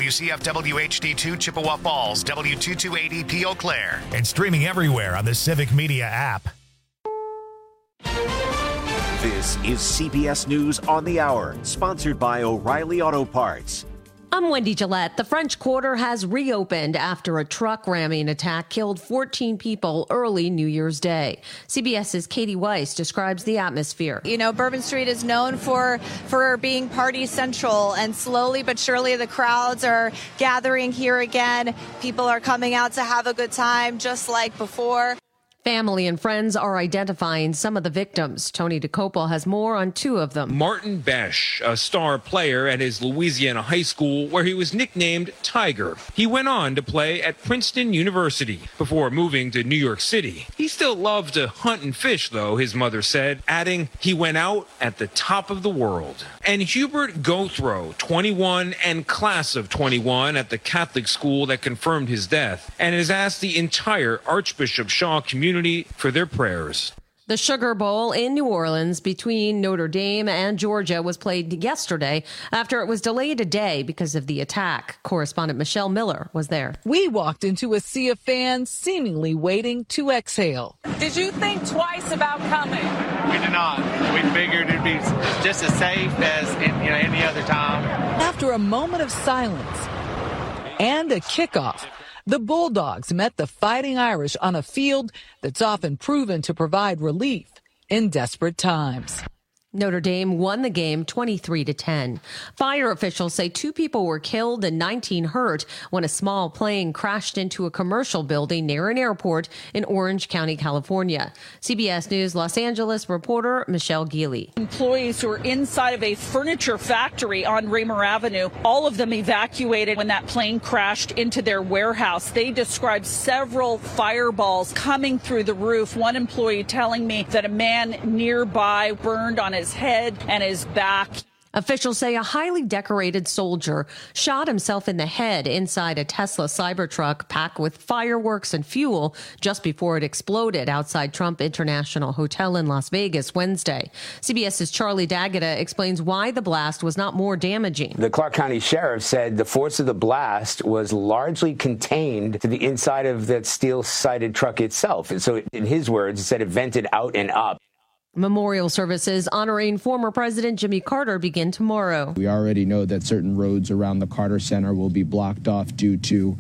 WCFW HD2 Chippewa Falls, W2280P Eau Claire, and streaming everywhere on the Civic Media app. This is CBS News on the Hour, sponsored by O'Reilly Auto Parts. I'm Wendy Gillette. The French Quarter has reopened after a truck ramming attack killed 14 people early New Year's Day. CBS's Katie Weiss describes the atmosphere. You know, Bourbon Street is known for being party central, and slowly but surely the crowds are gathering here again. People are coming out to have a good time, just like before. Family and friends are identifying some of the victims. Tony DeCopel has more on two of them. Martin Besh, a star player at his Louisiana high school where he was nicknamed Tiger. He went on to play at Princeton University before moving to New York City. He still loved to hunt and fish, though, his mother said, adding he went out at the top of the world. And Hubert Gothrow, 21 and class of 21 at the Catholic school that confirmed his death, and has asked the entire Archbishop Shaw community for their prayers. The Sugar Bowl in New Orleans between Notre Dame and Georgia was played yesterday after it was delayed a day because of the attack. Correspondent Michelle Miller was there. We walked into a sea of fans seemingly waiting to exhale. Did you think twice about coming? We did not. We figured it'd be just as safe as any other time. After a moment of silence and a kickoff, the Bulldogs met the Fighting Irish on a field that's often proven to provide relief in desperate times. Notre Dame won the game 23-10. Fire officials say 2 people were killed and 19 hurt when a small plane crashed into a commercial building near an airport in Orange County, California. CBS News Los Angeles reporter Michelle Geely. Employees who were inside of a furniture factory on Raymer Avenue, all of them evacuated when that plane crashed into their warehouse. They described several fireballs coming through the roof. One employee telling me that a man nearby burned on his head and his back. Officials say a highly decorated soldier shot himself in the head inside a Tesla Cybertruck packed with fireworks and fuel just before it exploded outside Trump International Hotel in Las Vegas Wednesday. CBS's Charlie D'Agata explains why the blast was not more damaging. The Clark County Sheriff said the force of the blast was largely contained to the inside of that steel-sided truck itself. And so in his words, he said it vented out and up. Memorial services honoring former President Jimmy Carter begin tomorrow. We already know that certain roads around the Carter Center will be blocked off due to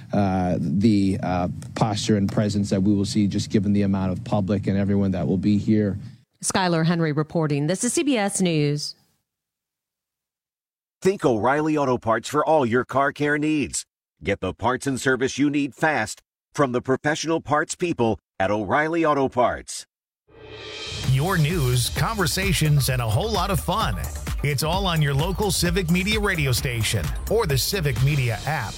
the posture and presence that we will see just given the amount of public and everyone that will be here. Skylar Henry reporting. This is CBS News. Think O'Reilly Auto Parts for all your car care needs. Get the parts and service you need fast from the professional parts people at O'Reilly Auto Parts. Your news, conversations, and a whole lot of fun. It's all on your local Civic Media radio station or the Civic Media app.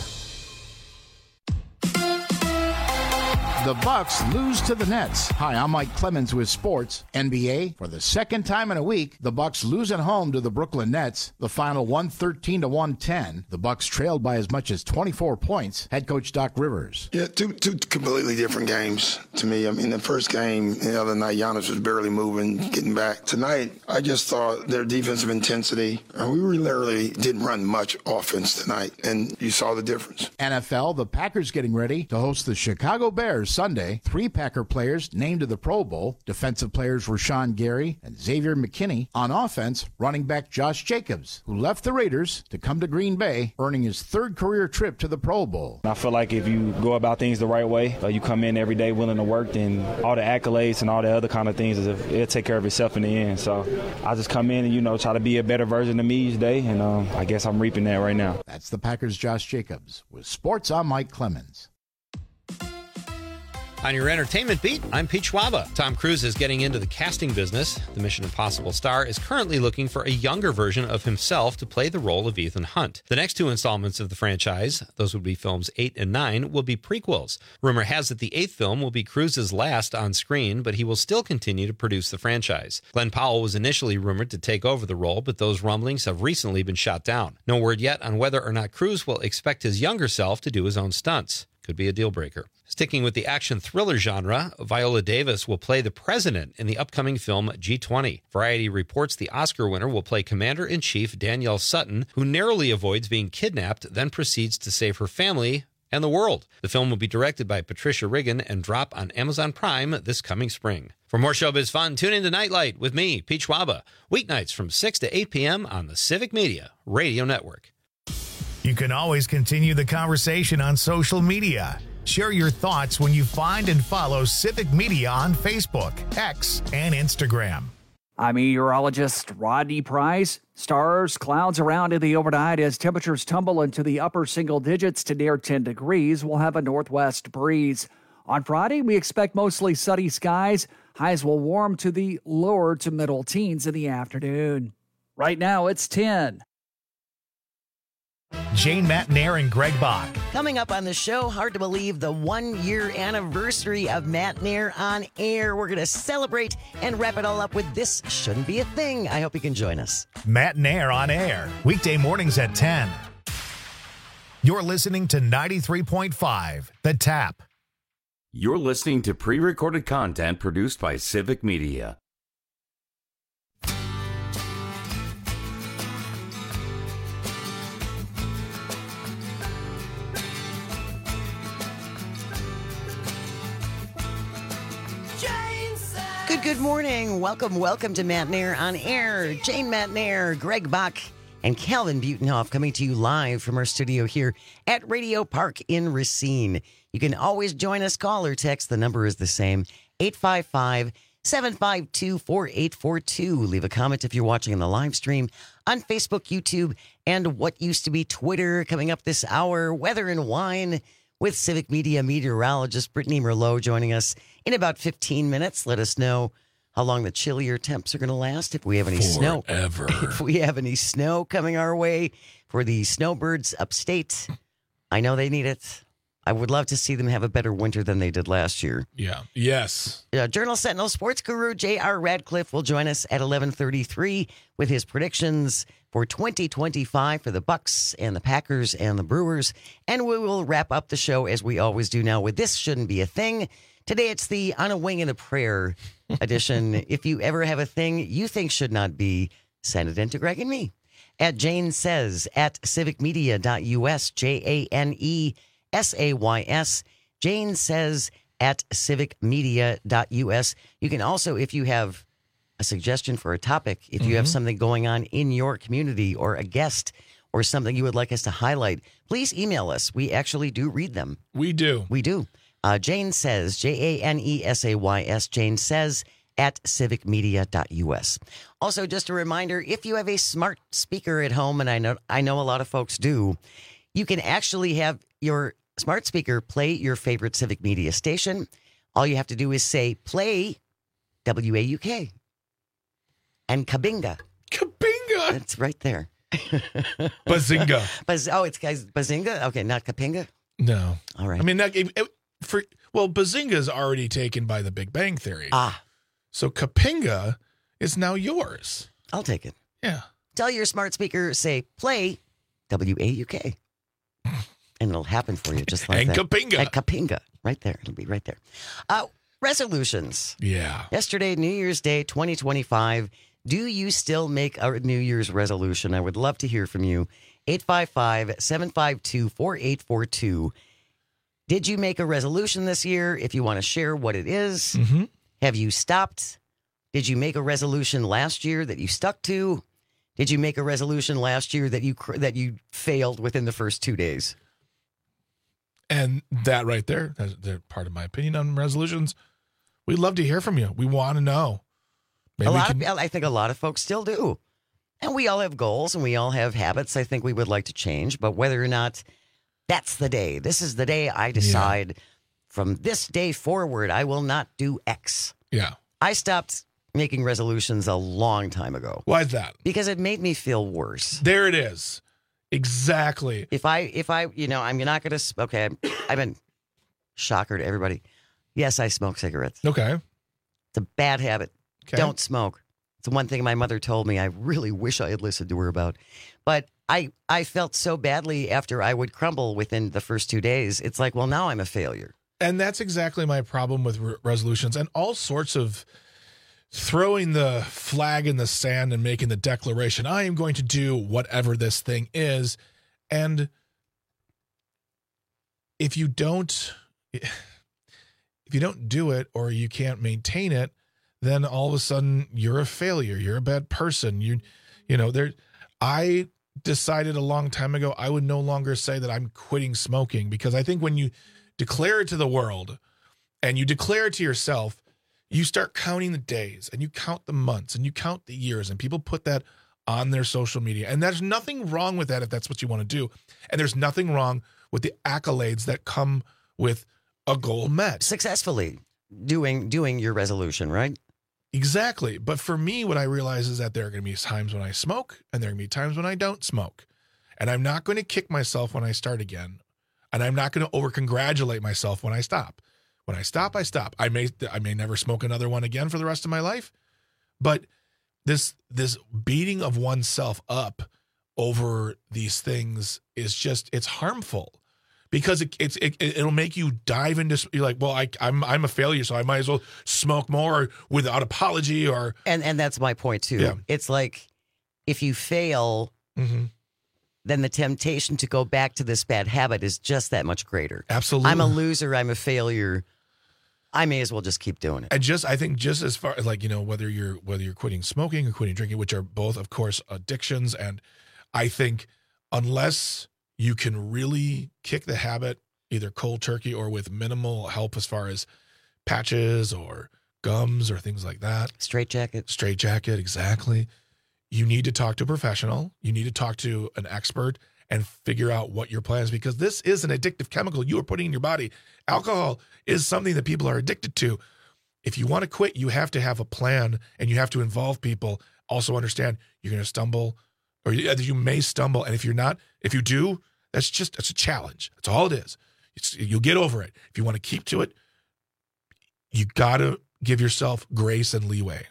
The Bucks lose to the Nets. Hi, I'm Mike Clemens with Sports. NBA, for the second time in a week, the Bucks lose at home to the Brooklyn Nets. The final 113-110. The Bucks trailed by as much as 24 points. Head coach Doc Rivers. Yeah, two completely different games to me. I mean, the first game, the other night, Giannis was barely moving, getting back. Tonight, I just thought their defensive intensity, we literally didn't run much offense tonight, and you saw the difference. NFL, the Packers getting ready to host the Chicago Bears Sunday. 3 Packer players named to the Pro Bowl. Defensive players Rashawn Gary and Xavier McKinney. On offense, running back Josh Jacobs, who left the Raiders to come to Green Bay, earning his 3rd career trip to the Pro Bowl. I feel like if you go about things the right way, you come in every day willing to work, then all the accolades and all the other kind of things, it'll take care of itself in the end. So I just come in and, try to be a better version of me each day, and I guess I'm reaping that right now. That's the Packers' Josh Jacobs. With Sports, I'm Mike Clemens. On your entertainment beat, I'm Pete Schwaba. Tom Cruise is getting into the casting business. The Mission Impossible star is currently looking for a younger version of himself to play the role of Ethan Hunt. The next 2 installments of the franchise, those would be films 8 and 9, will be prequels. Rumor has it the 8th film will be Cruise's last on screen, but he will still continue to produce the franchise. Glenn Powell was initially rumored to take over the role, but those rumblings have recently been shot down. No word yet on whether or not Cruise will expect his younger self to do his own stunts. Could be a deal breaker. Sticking with the action thriller genre, Viola Davis will play the president in the upcoming film G20. Variety reports the Oscar winner will play Commander-in-Chief Danielle Sutton, who narrowly avoids being kidnapped, then proceeds to save her family and the world. The film will be directed by Patricia Riggin and drop on Amazon Prime this coming spring. For more showbiz fun, tune in to Nightlight with me, Pete Schwaba, weeknights from 6 to 8 p.m. on the Civic Media Radio Network. You can always continue the conversation on social media. Share your thoughts when you find and follow Civic Media on Facebook, X, and Instagram. I'm meteorologist Rodney Price. Stars, clouds around in the overnight as temperatures tumble into the upper single digits to near 10 degrees. We'll have a northwest breeze. On Friday, we expect mostly sunny skies. Highs will warm to the lower to middle teens in the afternoon. Right now, it's 10. Jane Matnair and Greg Bach. Coming up on the show, hard to believe the 1-year anniversary of Matnair on Air. We're going to celebrate and wrap it all up with This Shouldn't Be a Thing. I hope you can join us. Matnair on Air, weekday mornings at 10. You're listening to 93.5, The Tap. You're listening to pre-recorded content produced by Civic Media. Good morning. Welcome to Matnair on Air. Jane Matnair, Greg Bach, and Calvin Butenhoff coming to you live from our studio here at Radio Park in Racine. You can always join us, call or text. The number is the same, 855-752-4842. Leave a comment if you're watching on the live stream on Facebook, YouTube, and what used to be Twitter. Coming up this hour, Weather and Wine with Civic Media meteorologist Brittany Merlot joining us in about 15 minutes. Let us know how long the chillier temps are going to last, if we have any snow. If we have any snow coming our way for the snowbirds upstate. I know they need it. I would love to see them have a better winter than they did last year. Yeah. Yes. Journal Sentinel sports guru J.R. Radcliffe will join us at 11:33 with his predictions for 2025 for the Bucks and the Packers and the Brewers. And we will wrap up the show as we always do now with This Shouldn't Be a Thing. Today it's the On a Wing and a Prayer edition. If you ever have a thing you think should not be, send it in to Greg and me. At Jane Says at civicmedia.us, JANESAYS. Jane Says at civicmedia.us. You can also, if you have a suggestion for a topic, if you have something going on in your community or a guest or something you would like us to highlight, please email us. We actually do read them. We do. Jane Says, JANESAYS, Jane Says at civicmedia.us. Also, just a reminder, if you have a smart speaker at home, and I know a lot of folks do, you can actually have your smart speaker play your favorite Civic Media station. All you have to do is say, play WAUK. And Kabinga. Kabinga? It's right there. Bazinga. It's guys, Bazinga? Okay, not Kapinga? No. All right. I mean, Bazinga is already taken by the Big Bang Theory. So Kapinga is now yours. I'll take it. Yeah. Tell your smart speaker, say, play WAUK. And it'll happen for you just like and that. Kapinga. And Kapinga. Right there. It'll be right there. Resolutions. Yeah. Yesterday, New Year's Day 2025. Do you still make a New Year's resolution? I would love to hear from you. 855-752-4842. Did you make a resolution this year? If you want to share what it is. Have you stopped? Did you make a resolution last year that you stuck to? Did you make a resolution last year that you failed within the first 2 days? And that right there, that's part of my opinion on resolutions. We'd love to hear from you. We want to know. I think a lot of folks still do. And we all have goals and we all have habits I think we would like to change. But whether or not that's the day, this is the day I decide from this day forward, I will not do X. Yeah. I stopped making resolutions a long time ago. Why is that? Because it made me feel worse. There it is. Exactly. If I, I'm not going to, okay, I've been shocker to everybody. Yes, I smoke cigarettes. Okay. It's a bad habit. Okay. Don't smoke. It's the one thing my mother told me I really wish I had listened to her about. But I felt so badly after I would crumble within the first 2 days. It's like, well, now I'm a failure. And that's exactly my problem with resolutions and all sorts of throwing the flag in the sand and making the declaration, I am going to do whatever this thing is. And if you don't do it or you can't maintain it, then all of a sudden you're a failure. You're a bad person. I decided a long time ago I would no longer say that I'm quitting smoking, because I think when you declare it to the world and you declare it to yourself, you start counting the days and you count the months and you count the years, and people put that on their social media. And there's nothing wrong with that if that's what you want to do. And there's nothing wrong with the accolades that come with a goal met. Successfully doing your resolution, right? Exactly. But for me, what I realize is that there are going to be times when I smoke and there are going to be times when I don't smoke. And I'm not going to kick myself when I start again. And I'm not going to over-congratulate myself when I stop. When I stop, I stop. I may never smoke another one again for the rest of my life. But this beating of oneself up over these things is just, it's harmful. Because it'll make you dive into, you're like, well, I'm a failure, so I might as well smoke more without apology or. And that's my point too. Yeah. It's like, if you fail, then the temptation to go back to this bad habit is just that much greater. Absolutely. I'm a loser. I'm a failure. I may as well just keep doing it. And I think just as far as whether you're quitting smoking or quitting drinking, which are both, of course, addictions, and I think unless you can really kick the habit either cold turkey or with minimal help as far as patches or gums or things like that. Straitjacket, exactly. You need to talk to a professional. You need to talk to an expert and figure out what your plan is, because this is an addictive chemical you are putting in your body. Alcohol is something that people are addicted to. If you want to quit, you have to have a plan and you have to involve people. Also understand you're going to stumble, or you may stumble. And if you do, it's a challenge. That's all it is. You'll get over it. If you want to keep to it, you got to give yourself grace and leeway.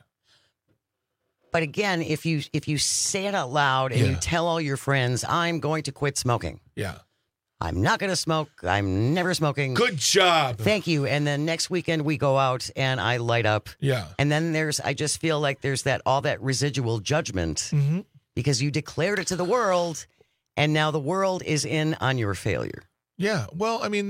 But again, if you say it out loud and you tell all your friends, I'm going to quit smoking. Yeah. I'm not going to smoke. I'm never smoking. Good job. Thank you. And then next weekend we go out and I light up. Yeah. And then I just feel like there's all that residual judgment because you declared it to the world and now the world is in on your failure. Yeah. Well, I mean,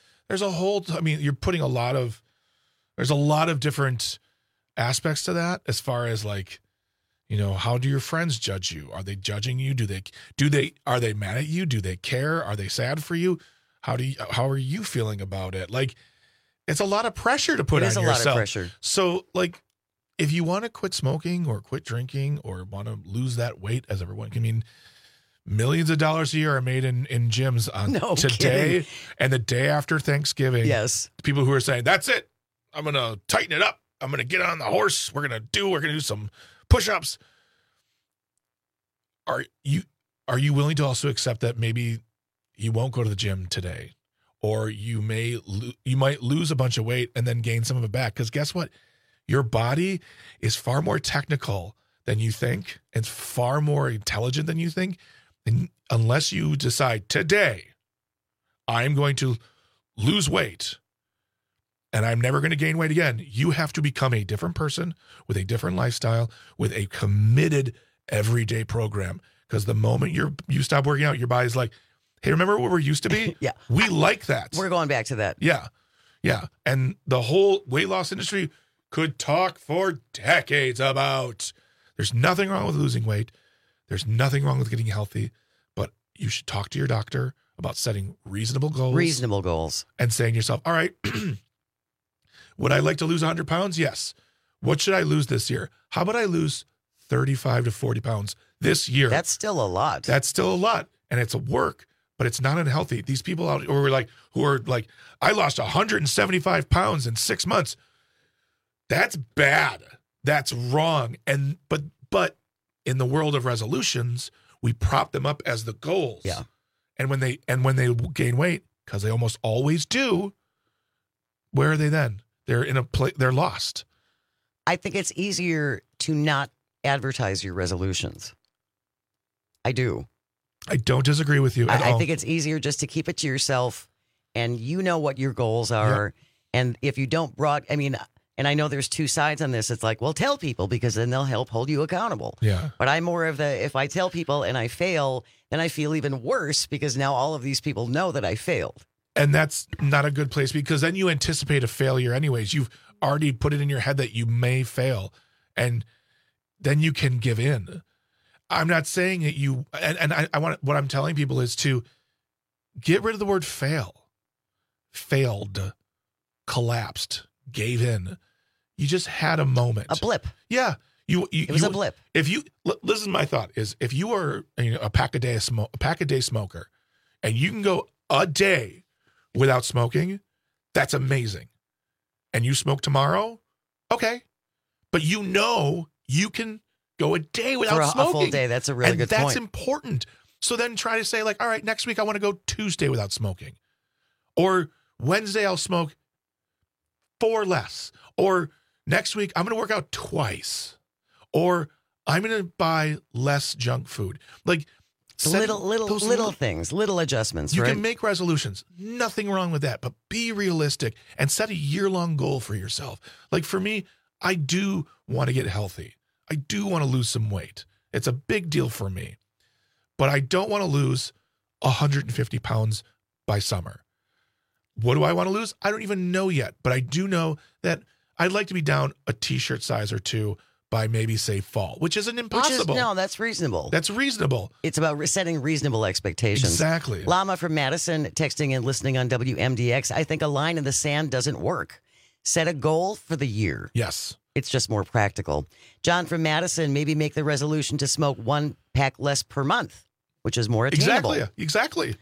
you're putting there's a lot of different aspects to that as far as how do your friends judge you? Are they judging you? Are they mad at you? Do they care? Are they sad for you? How are you feeling about it? It's a lot of pressure to put on yourself. It is a lot of pressure. So if you want to quit smoking or quit drinking or want to lose that weight, as everyone can, millions of dollars a year are made in gyms on today and the day after Thanksgiving. Yes. People who are saying, that's it. I'm going to tighten it up. I'm going to get on the horse. We're going to do some push-ups. Are you willing to also accept that maybe you won't go to the gym today, or you might lose a bunch of weight and then gain some of it back? Because guess what? Your body is far more technical than you think and far more intelligent than you think. And unless you decide today, I'm going to lose weight and I'm never going to gain weight again, you have to become a different person with a different lifestyle, with a committed everyday program. Because the moment you stop working out, your body's like, hey, remember what we used to be? Yeah. We like that. We're going back to that. Yeah. Yeah. And the whole weight loss industry could talk for decades about there's nothing wrong with losing weight. There's nothing wrong with getting healthy. But you should talk to your doctor about setting reasonable goals. And saying to yourself, all right, would I like to lose 100 pounds? Yes. What should I lose this year? How about I lose 35 to 40 pounds this year? That's still a lot. And it's a work, but it's not unhealthy. These people out who are like, I lost 175 pounds in 6 months. That's bad. That's wrong. But in the world of resolutions, we prop them up as the goals. Yeah. And when they gain weight, because they almost always do, where are they then? They're in they're lost. I think it's easier to not advertise your resolutions. I do. I don't disagree with you at all. I think it's easier just to keep it to yourself, and you know what your goals are. Yep. And if you don't and I know there's two sides on this. It's like, well, tell people because then they'll help hold you accountable. Yeah. But I'm more of if I tell people and I fail, then I feel even worse because now all of these people know that I failed. And that's not a good place because then you anticipate a failure anyways. You've already put it in your head that you may fail, and then you can give in. I'm not saying that you, and I want, what I'm telling people is to get rid of the word fail. Failed, collapsed, gave in. You just had a moment. A blip. Yeah. It was a blip. This is my thought is if you are a pack a day smoker and you can go a day without smoking, that's amazing. And you smoke tomorrow, okay. But you can go a day without smoking. A full day, that's a really good point. And that's important. So then try to say all right, next week I want to go Tuesday without smoking. Or Wednesday I'll smoke 4 less. Or next week I'm going to work out twice. Or I'm going to buy less junk food. Like little things, little adjustments. You can make resolutions. Nothing wrong with that. But be realistic and set a year-long goal for yourself. Like for me, I do want to get healthy. I do want to lose some weight. It's a big deal for me. But I don't want to lose 150 pounds by summer. What do I want to lose? I don't even know yet. But I do know that I'd like to be down a T-shirt size or 2 by maybe, say, fall, which isn't impossible. No, that's reasonable. That's reasonable. It's about setting reasonable expectations. Exactly. Lama from Madison texting and listening on WMDX. I think a line in the sand doesn't work. Set a goal for the year. Yes. It's just more practical. John from Madison, maybe make the resolution to smoke 1 pack less per month, which is more attainable. Exactly.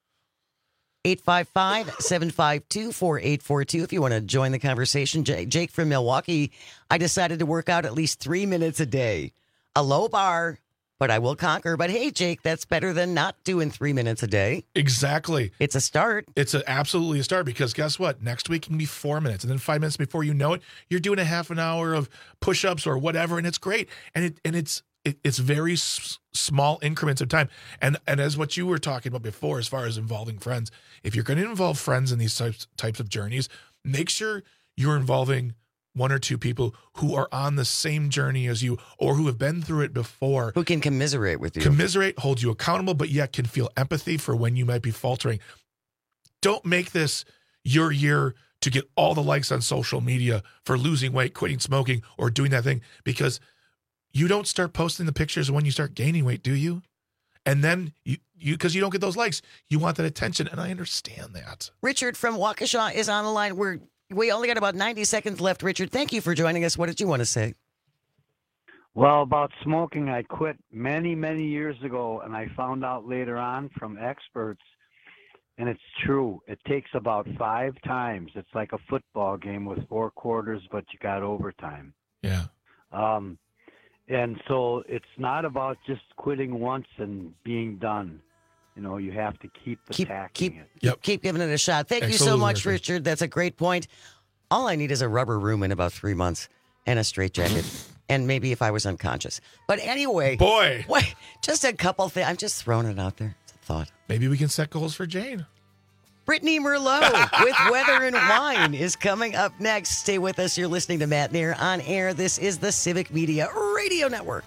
855-752-4842 if you want to join the conversation. Jake from Milwaukee, I decided to work out at least 3 minutes a day. A low bar, but I will conquer. But hey, Jake, that's better than not doing 3 minutes a day. Exactly. It's a start. It's absolutely a start because guess what? Next week can be 4 minutes. And then 5 minutes before you know it, you're doing a half an hour of push-ups or whatever. And it's great. And it's very small increments of time. And as what you were talking about before, as far as involving friends, if you're going to involve friends in these types of journeys, make sure you're involving 1 or 2 people who are on the same journey as you or who have been through it before. Who can commiserate with you. Commiserate, hold you accountable, but yet can feel empathy for when you might be faltering. Don't make this your year to get all the likes on social media for losing weight, quitting smoking, or doing that thing, because you don't start posting the pictures when you start gaining weight, do you? And then because you don't get those likes, you want that attention, and I understand that. Richard from Waukesha is on the line. We only got about 90 seconds left. Richard, thank you for joining us. What did you want to say? Well, about smoking, I quit many, many years ago, and I found out later on from experts, and it's true. It takes about 5 times. It's like a football game with 4 quarters, but you got overtime. Yeah. And so it's not about just quitting once and being done. You know, you have to keep attacking it. Keep giving it a shot. Thank you so much, Richard. That's a great point. All I need is a rubber room in about 3 months and a straitjacket. And maybe if I was unconscious. But anyway. Boy. Wait, just a couple things. I'm just throwing it out there. It's a thought. Maybe we can set goals for Jane. Brittany Merlot with Weather and Wine is coming up next. Stay with us. You're listening to Matt Nair on air. This is the Civic Media Radio Network.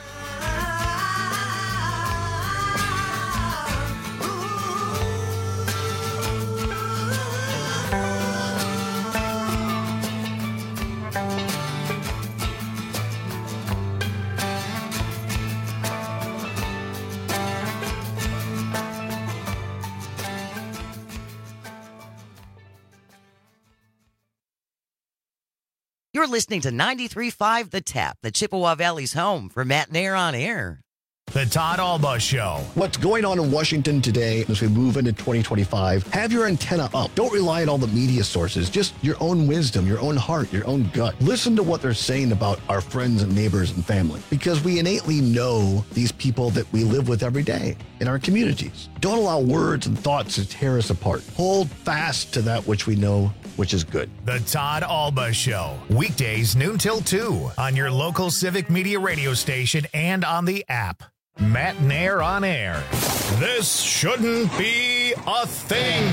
You're listening to 93.5 The Tap, the Chippewa Valley's home for Matt Nair on air. The Todd Alba Show. What's going on in Washington today as we move into 2025? Have your antenna up. Don't rely on all the media sources. Just your own wisdom, your own heart, your own gut. Listen to what they're saying about our friends and neighbors and family, because we innately know these people that we live with every day in our communities. Don't allow words and thoughts to tear us apart. Hold fast to that which we know, which is good. The Todd Alba Show. Weekdays noon till 2 on your local Civic Media radio station and on the app. Matt Nair on air. This shouldn't be a thing.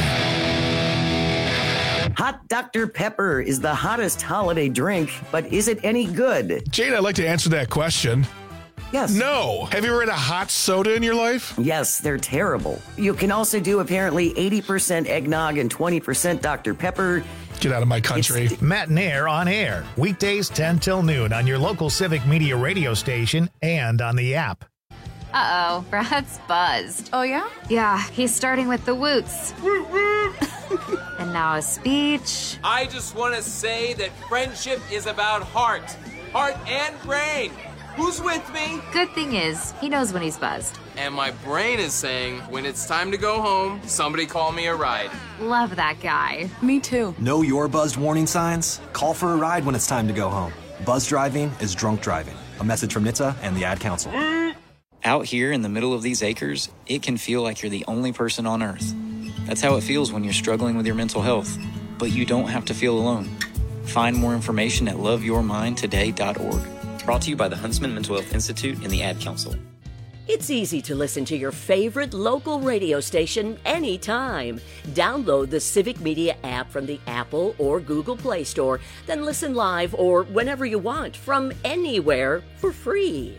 Hot Dr. Pepper is the hottest holiday drink, but is it any good? Jade, I'd like to answer that question. Yes. No. Have you ever had a hot soda in your life? Yes, they're terrible. You can also do apparently 80% eggnog and 20% Dr. Pepper. Get out of my country. Matt Nair on air. Weekdays 10 till noon on your local Civic Media radio station and on the app. Uh-oh, Brad's buzzed. Oh, yeah? Yeah, he's starting with the woots. And now a speech. I just want to say that friendship is about heart and brain. Who's with me? Good thing is, he knows when he's buzzed. And my brain is saying, when it's time to go home, somebody call me a ride. Love that guy. Me too. Know your buzzed warning signs? Call for a ride when it's time to go home. Buzz driving is drunk driving. A message from NHTSA and the Ad Council. Out here in the middle of these acres, it can feel like you're the only person on Earth. That's how it feels when you're struggling with your mental health. But you don't have to feel alone. Find more information at loveyourmindtoday.org. Brought to you by the Huntsman Mental Health Institute and the Ad Council. It's easy to listen to your favorite local radio station anytime. Download the Civic Media app from the Apple or Google Play Store, then listen live or whenever you want from anywhere for free.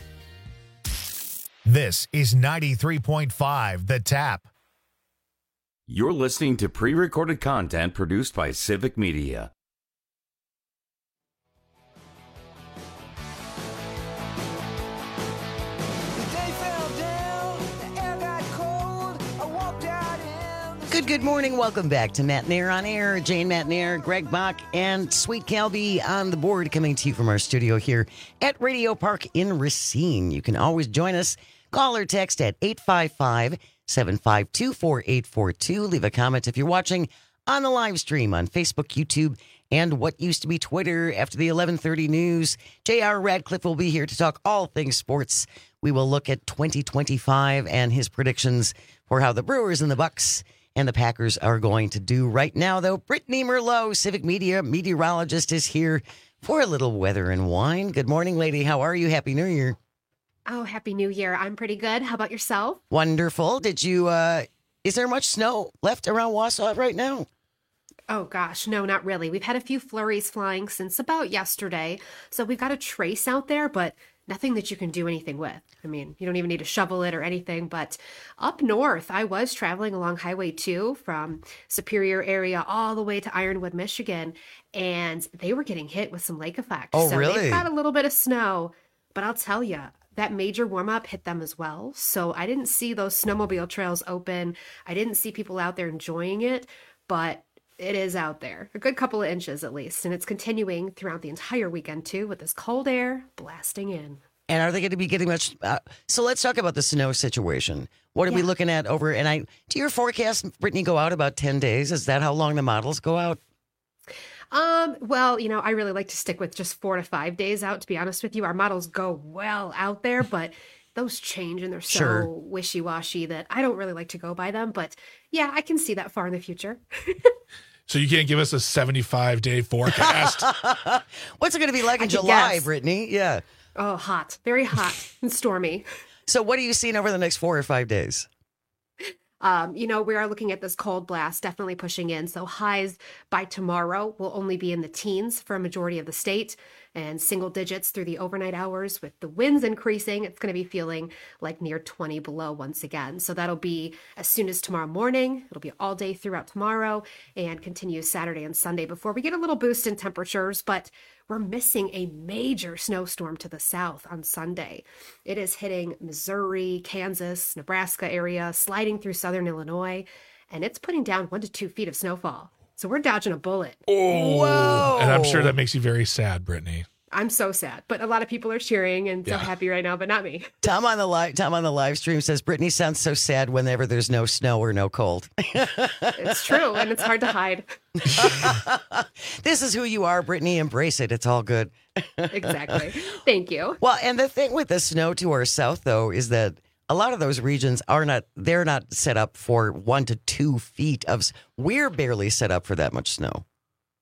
This is 93.5 The Tap. You're listening to pre-recorded content produced by Civic Media. Good morning. Welcome back to Matt Nair on air. Jane Matt Nair, Greg Bach, and Sweet Calby on the board, coming to you from our studio here at Radio Park in Racine. You can always join us. Call or text at 855-752-4842. Leave a comment if you're watching on the live stream on Facebook, YouTube, and what used to be Twitter. After the 11:30 news, J.R. Radcliffe will be here to talk all things sports. We will look at 2025 and his predictions for how the Brewers and the Bucks and the Packers are going to do. Right now, though, Brittany Merlot, Civic Media meteorologist, is here for a little weather and wine. Good morning, lady. How are you? Happy New Year. Oh, Happy New Year. I'm pretty good. How about yourself? Wonderful. Did you, is there much snow left around Wausau right now? Oh, gosh. No, not really. We've had a few flurries flying since about yesterday. So we've got a trace out there, but nothing that you can do anything with. I mean, you don't even need to shovel it or anything. But up north, I was traveling along Highway 2 from Superior area all the way to Ironwood, Michigan, and they were getting hit with some lake effect. Oh, so really? They've got a little bit of snow, but I'll tell you, that major warm-up hit them as well. So I didn't see those snowmobile trails open. I didn't see people out there enjoying it, but it is out there. A good couple of inches at least. And it's continuing throughout the entire weekend too, with this cold air blasting in. And are they going to be getting much? So let's talk about the snow situation. What are we looking at over? And do your forecast, Brittany, go out about 10 days? Is that how long the models go out? Well, I really like to stick with just 4 to 5 days out, to be honest with you. Our models go well out there, but those change and they're so wishy-washy that I don't really like to go by them. But yeah, I can see that far in the future. So you can't give us a 75-day forecast? What's it going to be like in July, guess. Brittany? Yeah. Oh, hot. Very hot and stormy. So what are you seeing over the next 4 or 5 days? We are looking at this cold blast definitely pushing in. So highs by tomorrow will only be in the teens for a majority of the state and single digits through the overnight hours. With the winds increasing, it's going to be feeling like near 20 below once again. So that'll be as soon as tomorrow morning. It'll be all day throughout tomorrow and continue Saturday and Sunday before we get a little boost in temperatures. But we're missing a major snowstorm to the south on Sunday. It is hitting Missouri, Kansas, Nebraska area, sliding through southern Illinois, and it's putting down 1 to 2 feet of snowfall. So we're dodging a bullet. Oh, whoa. And I'm sure that makes you very sad, Brittany. I'm so sad, but a lot of people are cheering and so happy right now, but not me. Tom on the live stream says Brittany sounds so sad whenever there's no snow or no cold. It's true, and it's hard to hide. This is who you are, Brittany. Embrace it. It's all good. Exactly. Thank you. Well, and the thing with the snow to our south, though, is that a lot of those regions they're not set up for 1 to 2 feet of. We're barely set up for that much snow.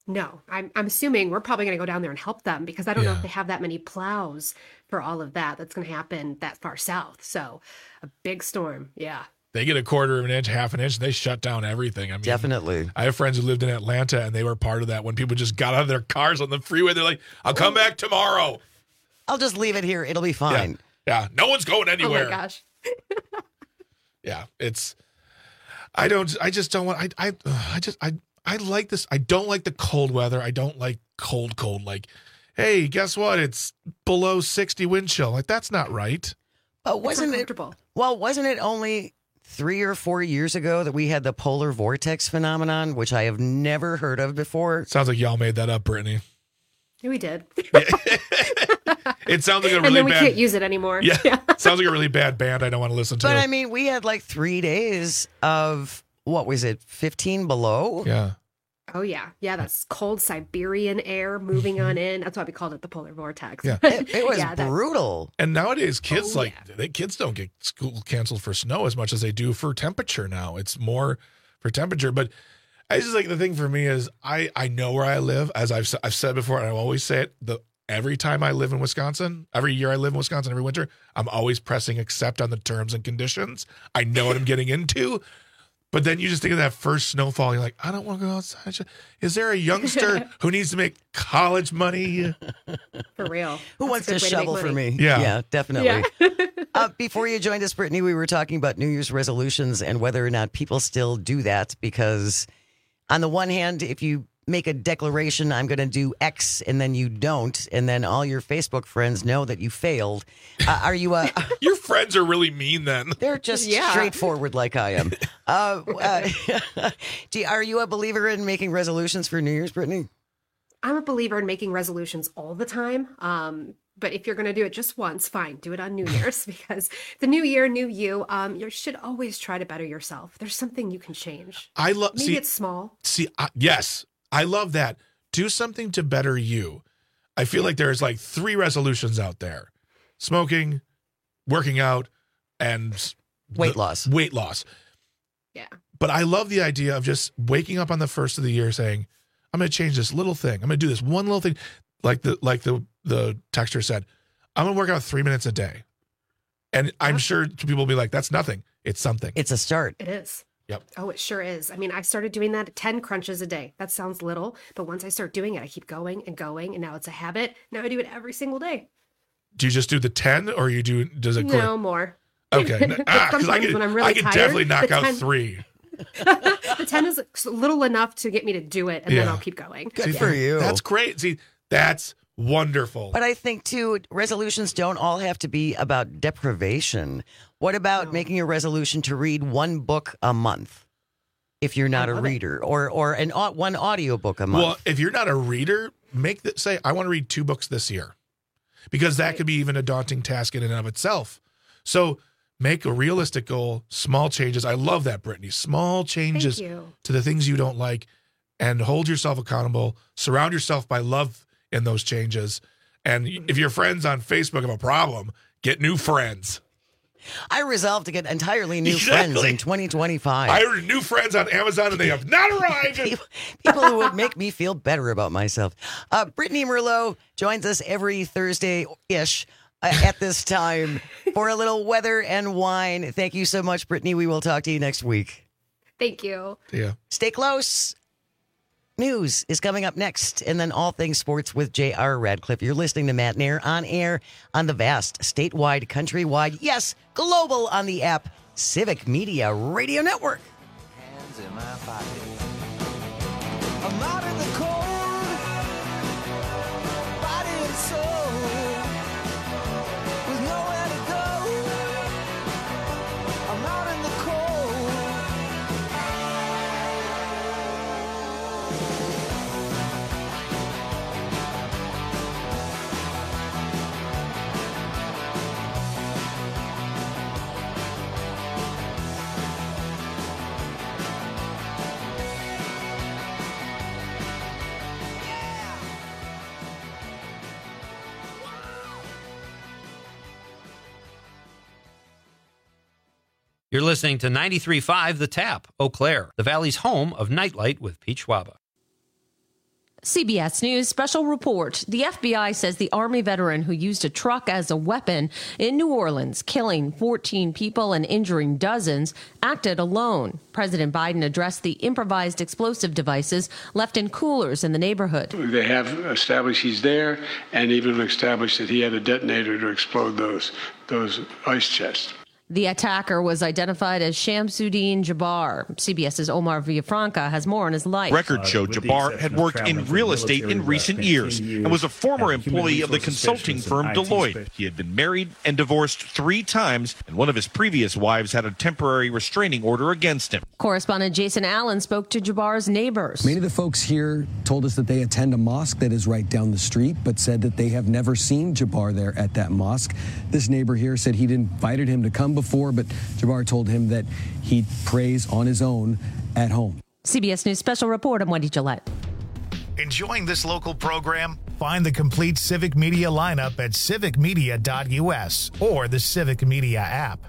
No, I'm assuming we're probably going to go down there and help them because I don't know if they have that many plows for all of that. That's going to happen that far south. So a big storm. Yeah. They get a quarter of an inch, half an inch, and they shut down everything. I mean, definitely. I have friends who lived in Atlanta, and they were part of that. When people just got out of their cars on the freeway, they're like, I'll come back tomorrow. I'll just leave it here. It'll be fine. Yeah. No one's going anywhere. Oh, my gosh. Yeah. I just don't want, I like this. I don't like the cold weather. I don't like cold. Like, hey, guess what? It's below 60 wind chill. Like, that's not right. Wasn't it only 3 or 4 years ago that we had the polar vortex phenomenon, which I have never heard of before? Sounds like y'all made that up, Brittany. Yeah, we did. It sounds like a really bad... And then we can't use it anymore. Yeah. Sounds like a really bad band I don't want to listen to. But I mean, we had like 3 days of, what was it, 15 below? Yeah. Oh, yeah. Yeah, that's cold Siberian air moving on in. That's why we called it the polar vortex. Yeah. It was brutal. And nowadays, kids kids don't get school canceled for snow as much as they do for temperature now. It's more for temperature. But I just like the thing for me is I know where I live, as I've said before, and I always say it, every time I live in Wisconsin, every year I live in Wisconsin, every winter, I'm always pressing accept on the terms and conditions. I know what I'm getting into. But then you just think of that first snowfall. You're like, I don't want to go outside. Is there a youngster who needs to make college money? For real. Who wants to shovel for me? Yeah, definitely. Yeah. Before you joined us, Brittany, we were talking about New Year's resolutions and whether or not people still do that. Because on the one hand, if you make a declaration, I'm going to do X, and then you don't, and then all your Facebook friends know that you failed. Are you Your friends are really mean then. They're just straightforward like I am. Are you a believer in making resolutions for New Year's, Brittany? I'm a believer in making resolutions all the time. But if you're going to do it just once, fine, do it on New Year's because the new year, new you. You should always try to better yourself. There's something you can change. Maybe it's small. Yes. I love that. Do something to better you. I feel like there's like 3 resolutions out there: smoking, working out, and weight loss. Weight loss. Yeah. But I love the idea of just waking up on the first of the year saying, I'm going to change this little thing. I'm going to do this one little thing. Like the texter said, I'm going to work out 3 minutes a day. And I'm sure people will be like, that's nothing. It's something. It's a start. It is. Yep. Oh, it sure is. I mean, I started doing that 10 crunches a day. That sounds little, but once I start doing it, I keep going, and now it's a habit. Now I do it every single day. Do you just do the 10 or does it go? No, more. Okay. Because when I'm really I can tired, definitely knock out 3. The 10 is little enough to get me to do it, and then I'll keep going. Good for you. That's great. See, that's wonderful. But I think, too, resolutions don't all have to be about deprivation. What about making a resolution to read 1 book a month if you're not a reader or one audiobook a month? Well, if you're not a reader, say, I want to read 2 books this year, because that could be even a daunting task in and of itself. So make a realistic goal, small changes. I love that, Brittany. Small changes to the things you don't like, and hold yourself accountable. Surround yourself by love in those changes. And if your friends on Facebook have a problem, get new friends. I resolved to get entirely new friends in 2025. I ordered new friends on Amazon, and they have not arrived. People who would make me feel better about myself. Brittany Merlot joins us every Thursday-ish at this time for a little weather and wine. Thank you so much, Brittany. We will talk to you next week. Thank you. Yeah. Stay close. News is coming up next, and then all things sports with J.R. Radcliffe. You're listening to Matt Nair on air on the vast, statewide, countrywide, yes, global on the app, Civic Media Radio Network. Hands in my pocket. I'm out in the cold, body and soul, with nowhere to go. I'm out in the cold. You're listening to 93.5 The Tap, Eau Claire, the Valley's home of Nightlight with Pete Schwaba. CBS News special report. The FBI says the Army veteran who used a truck as a weapon in New Orleans, killing 14 people and injuring dozens, acted alone. President Biden addressed the improvised explosive devices left in coolers in the neighborhood. They have established he's there and even established that he had a detonator to explode those ice chests. The attacker was identified as Shamsuddin Jabbar. CBS's Omar Villafranca has more on his life. Records show Jabbar had worked in real estate in recent years and was a former employee of the consulting firm Deloitte. He had been married and divorced 3 times, and one of his previous wives had a temporary restraining order against him. Correspondent Jason Allen spoke to Jabbar's neighbors. Many of the folks here told us that they attend a mosque that is right down the street, but said that they have never seen Jabbar there at that mosque. This neighbor here said he'd invited him to come before, but Jabbar told him that he prays on his own at home. CBS News special report. I'm Wendy Gillette. Enjoying this local program? Find the complete Civic Media lineup at civicmedia.us or the Civic Media app.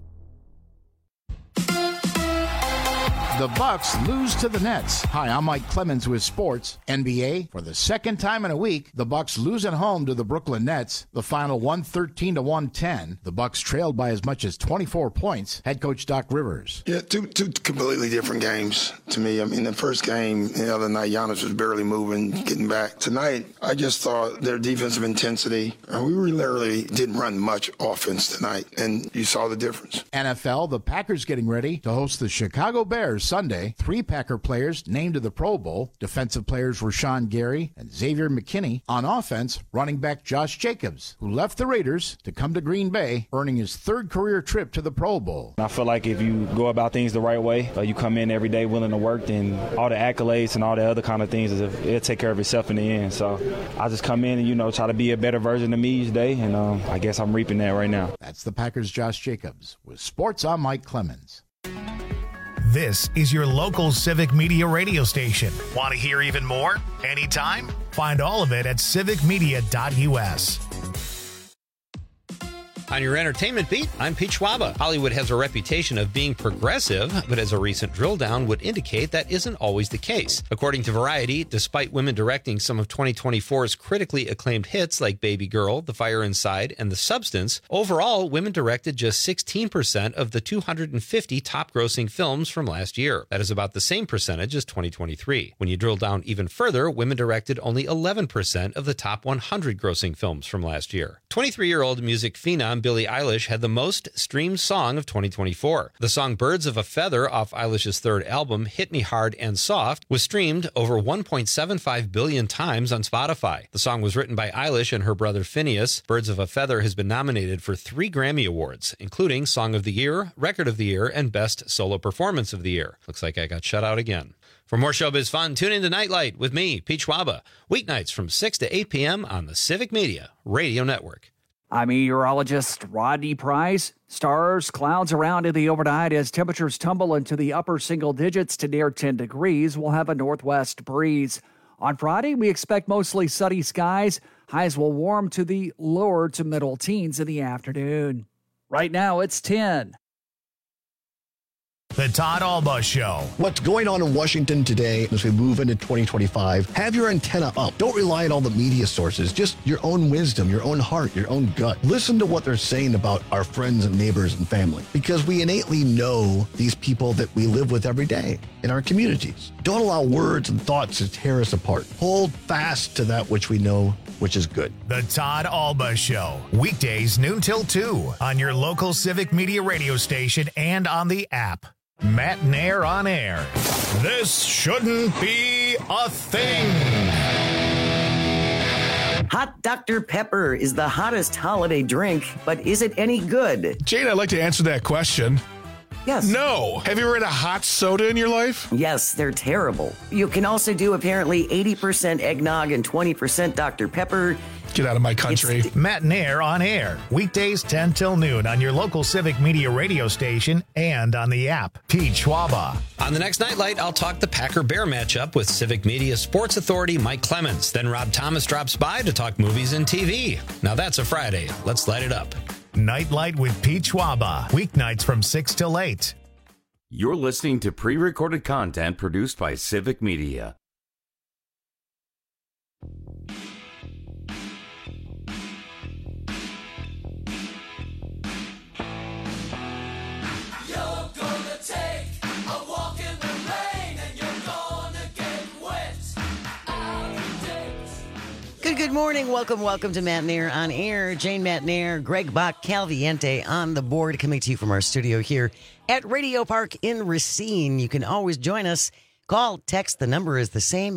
The Bucks lose to the Nets. Hi, I'm Mike Clemens with sports. NBA, for the second time in a week, the Bucks lose at home to the Brooklyn Nets. The final 113-110. The Bucks trailed by as much as 24 points. Head coach Doc Rivers. Yeah, two completely different games to me. I mean, the first game the other night, Giannis was barely moving, getting back. Tonight, I just thought their defensive intensity, we literally didn't run much offense tonight, and you saw the difference. NFL, the Packers getting ready to host the Chicago Bears Sunday. 3 Packer players named to the Pro Bowl. Defensive players Rashawn Gary and Xavier McKinney. On offense, running back Josh Jacobs, who left the Raiders to come to Green Bay, earning his 3rd career trip to the Pro Bowl. I feel like if you go about things the right way, you come in every day willing to work, and all the accolades and all the other kind of things, it'll take care of itself in the end. So I just come in and, try to be a better version of me each day, and I guess I'm reaping that right now. That's the Packers' Josh Jacobs. With sports, I'm Mike Clemens. This is your local Civic Media radio station. Want to hear even more? Anytime? Find all of it at civicmedia.us. On your entertainment beat, I'm Pete Schwaba. Hollywood has a reputation of being progressive, but as a recent drill down would indicate, that isn't always the case. According to Variety, despite women directing some of 2024's critically acclaimed hits like Baby Girl, The Fire Inside, and The Substance, overall, women directed just 16% of the 250 top-grossing films from last year. That is about the same percentage as 2023. When you drill down even further, women directed only 11% of the top 100 grossing films from last year. 23-year-old music phenom Billie Eilish had the most streamed song of 2024. The song Birds of a Feather off Eilish's 3rd album, Hit Me Hard and Soft, was streamed over 1.75 billion times on Spotify. The song was written by Eilish and her brother Phineas. Birds of a Feather has been nominated for 3 Grammy Awards, including Song of the Year, Record of the Year, and Best Solo Performance of the Year. Looks like I got shut out again. For more showbiz fun, tune in to Nightlight with me, Pete Schwaba, weeknights from 6 to 8 p.m. on the Civic Media Radio Network. I'm meteorologist Rodney Price. Stars, clouds around in the overnight as temperatures tumble into the upper single digits to near 10 degrees. We'll have a northwest breeze. On Friday, we expect mostly sunny skies. Highs will warm to the lower to middle teens in the afternoon. Right now, it's 10. The Todd Alba Show. What's going on in Washington today as we move into 2025? Have your antenna up. Don't rely on all the media sources. Just your own wisdom, your own heart, your own gut. Listen to what they're saying about our friends and neighbors and family, because we innately know these people that we live with every day in our communities. Don't allow words and thoughts to tear us apart. Hold fast to that which we know, which is good. The Todd Alba Show. Weekdays noon till 2 on your local Civic Media radio station and on the app. Matt Nair on air. This shouldn't be a thing. Hot Dr. Pepper is the hottest holiday drink, but is it any good? Jane, I'd like to answer that question. Yes. No. Have you ever had a hot soda in your life? Yes, they're terrible. You can also do apparently 80% eggnog and 20% Dr. Pepper. Get out of my country. Matt Nair on air. Weekdays 10 till noon on your local Civic Media radio station and on the app. Pete Schwaba. On the next Nightlight, I'll talk the Packer-Bear matchup with Civic Media sports authority Mike Clemens. Then Rob Thomas drops by to talk movies and TV. Now that's a Friday. Let's light it up. Nightlight with Pete Schwaba. Weeknights from 6 till 8. You're listening to pre-recorded content produced by Civic Media. Good morning. Welcome to Matt Nair on Air. Jane Matt Nair, Greg Bach, Calviente on the board, coming to you from our studio here at Radio Park in Racine. You can always join us. Call, text. The number is the same,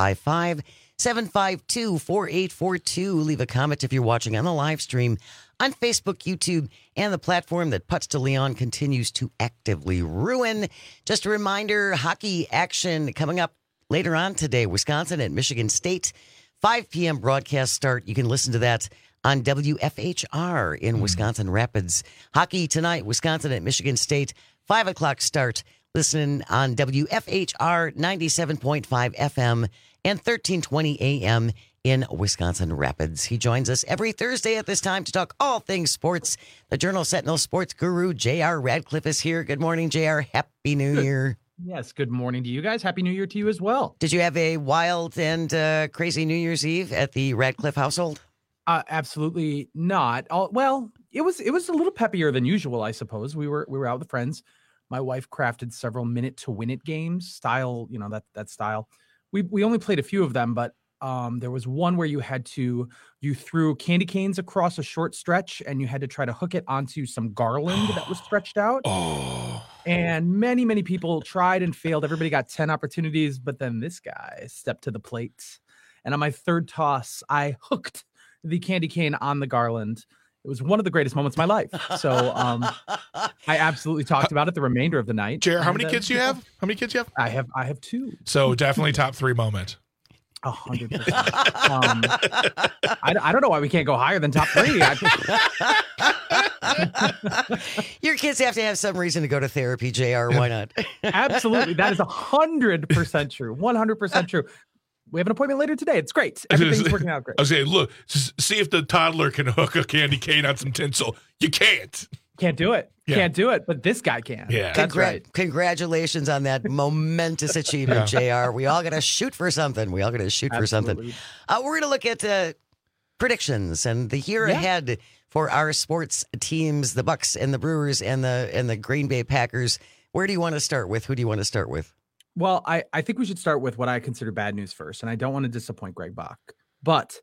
855-752-4842. Leave a comment if you're watching on the live stream on Facebook, YouTube, and the platform that Putz de Leon continues to actively ruin. Just a reminder, hockey action coming up later on today. Wisconsin at Michigan State. 5 p.m. broadcast start. You can listen to that on WFHR in Wisconsin Rapids. Hockey tonight, Wisconsin at Michigan State. 5 o'clock start. Listen on WFHR 97.5 FM and 1320 AM in Wisconsin Rapids. He joins us every Thursday at this time to talk all things sports. The Journal Sentinel sports guru, J.R. Radcliffe, is here. Good morning, J.R. Happy New Year. Yes, good morning to you guys. Happy New Year to you as well. Did you have a wild and crazy New Year's Eve at the Radcliffe household? Absolutely not. Well, it was a little peppier than usual, I suppose. We were out with friends. My wife crafted several minute to win it games style, that style. We only played a few of them, but there was one where you threw candy canes across a short stretch and you had to try to hook it onto some garland that was stretched out. Oh. And many, many people tried and failed. Everybody got 10 opportunities, but then this guy stepped to the plate. And on my third toss, I hooked the candy cane on the garland. It was one of the greatest moments of my life. So I absolutely talked about it the remainder of the night. Jared, how many kids do you have? How many kids do you have? I have 2. So definitely top 3 moment. 100%. I don't know why we can't go higher than top 3. Your kids have to have some reason to go to therapy, JR. Why not? Absolutely. That is 100% true. 100% true. We have an appointment later today. It's great. Everything's working out great. I was saying, look, see if the toddler can hook a candy cane on some tinsel. You can't. Can't do it. Yeah. Can't do it. But this guy can. Yeah. That's right. Congratulations on that momentous achievement, JR. We all got to shoot for something. We're going to look at predictions and the year ahead for our sports teams, the Bucks and the Brewers and the Green Bay Packers. Where do you want to start with? Who do you want to start with? Well, I think we should start with what I consider bad news first, and I don't want to disappoint Greg Bach. But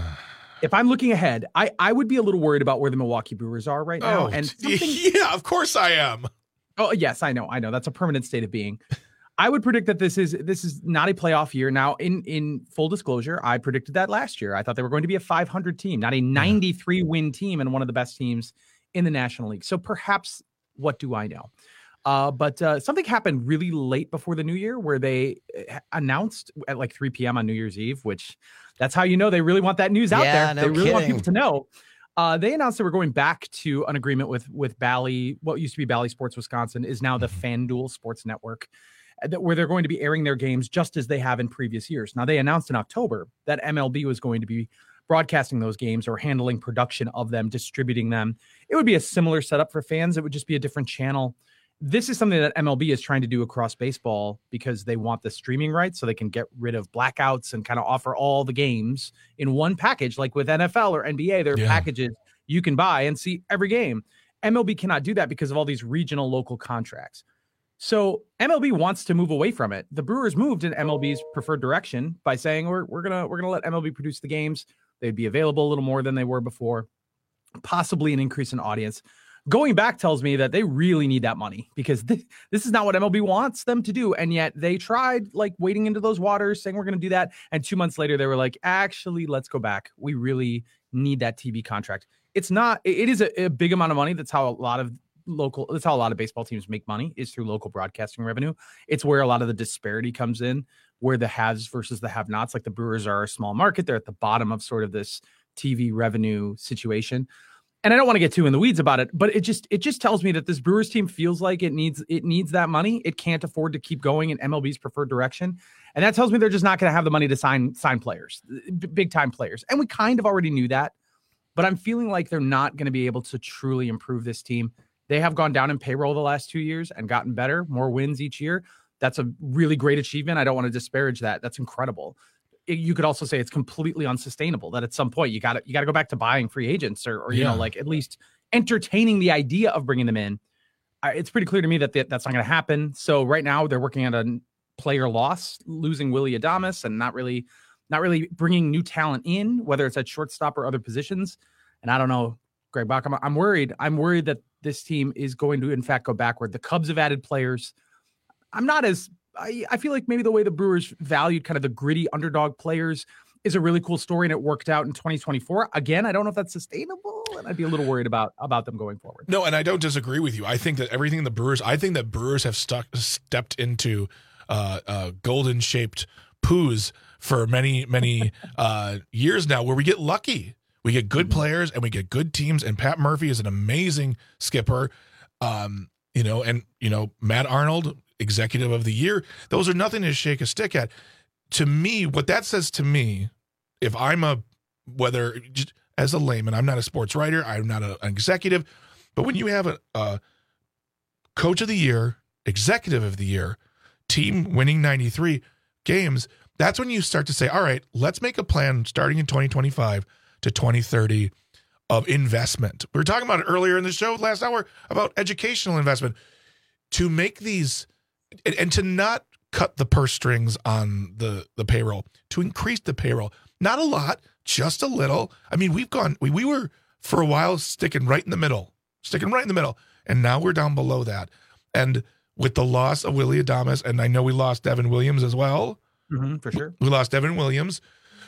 if I'm looking ahead, I would be a little worried about where the Milwaukee Brewers are right now. Yeah, of course I am. Oh, yes, I know. That's a permanent state of being. I would predict that this is not a playoff year. Now, in full disclosure, I predicted that last year. I thought they were going to be a 500 team, not a 93-win team and one of the best teams in the National League. So perhaps, what do I know? But something happened really late before the new year where they announced at like 3 p.m. on New Year's Eve, which that's how you know they really want that news out there. No they really kidding. want people to know. They announced they were going back to an agreement with Bally. What used to be Bally Sports Wisconsin is now the FanDuel Sports Network, where they're going to be airing their games just as they have in previous years. Now, they announced in October that MLB was going to be broadcasting those games or handling production of them, distributing them. It would be a similar setup for fans. It would just be a different channel. This is something that MLB is trying to do across baseball because they want the streaming rights so they can get rid of blackouts and kind of offer all the games in one package. Like with NFL or NBA, there are packages you can buy and see every game. MLB cannot do that because of all these regional local contracts. So MLB wants to move away from it. The Brewers moved in MLB's preferred direction by saying we're gonna let MLB produce the games. They'd be available a little more than they were before, possibly an increase in audience. Going back tells me that they really need that money because this is not what MLB wants them to do. And yet they tried like wading into those waters saying we're going to do that. And 2 months later, they were like, actually, let's go back. We really need that TV contract. It is a big amount of money. That's how a lot of baseball teams make money, is through local broadcasting revenue. It's where a lot of the disparity comes in, where the haves versus the have-nots. Like the Brewers are a small market. They're at the bottom of sort of this TV revenue situation. And I don't want to get too in the weeds about it, but it just tells me that this Brewers team feels like it needs that money. It can't afford to keep going in MLB's preferred direction. And that tells me they're just not going to have the money to sign players, big time players. And we kind of already knew that, but I'm feeling like they're not going to be able to truly improve this team. They have gone down in payroll the last 2 years and gotten better, more wins each year. That's a really great achievement. I don't want to disparage that. That's incredible. You could also say it's completely unsustainable, that at some point you got to go back to buying free agents or you know, like at least entertaining the idea of bringing them in. It's pretty clear to me that that's not going to happen. So right now they're working on a player loss, losing Willy Adames and not really not really bringing new talent in, whether it's at shortstop or other positions. And I don't know, Greg Bach, I'm worried. I'm worried that this team is going to, in fact, go backward. The Cubs have added players. I feel like maybe the way the Brewers valued kind of the gritty underdog players is a really cool story, and it worked out in 2024. Again, I don't know if that's sustainable, and I'd be a little worried about them going forward. No, and I don't disagree with you. I think that everything I think that Brewers have stepped into golden shaped poos for many years now, where we get lucky. We get good players and we get good teams. And Pat Murphy is an amazing skipper. Matt Arnold, executive of the year. Those are nothing to shake a stick at. To me, what that says to me, if I'm just as a layman, I'm not a sports writer, I'm not an executive, but when you have a coach of the year, executive of the year, team winning 93 games, that's when you start to say, all right, let's make a plan starting in 2025 to 2030 of investment. We were talking about it earlier in the show last hour about educational investment to make these and to not cut the purse strings on the payroll, to increase the payroll. Not a lot, just a little. I mean, we were for a while sticking right in the middle, and now we're down below that. And with the loss of Willy Adames, and I know we lost Devin Williams as well. For sure. We lost Devin Williams.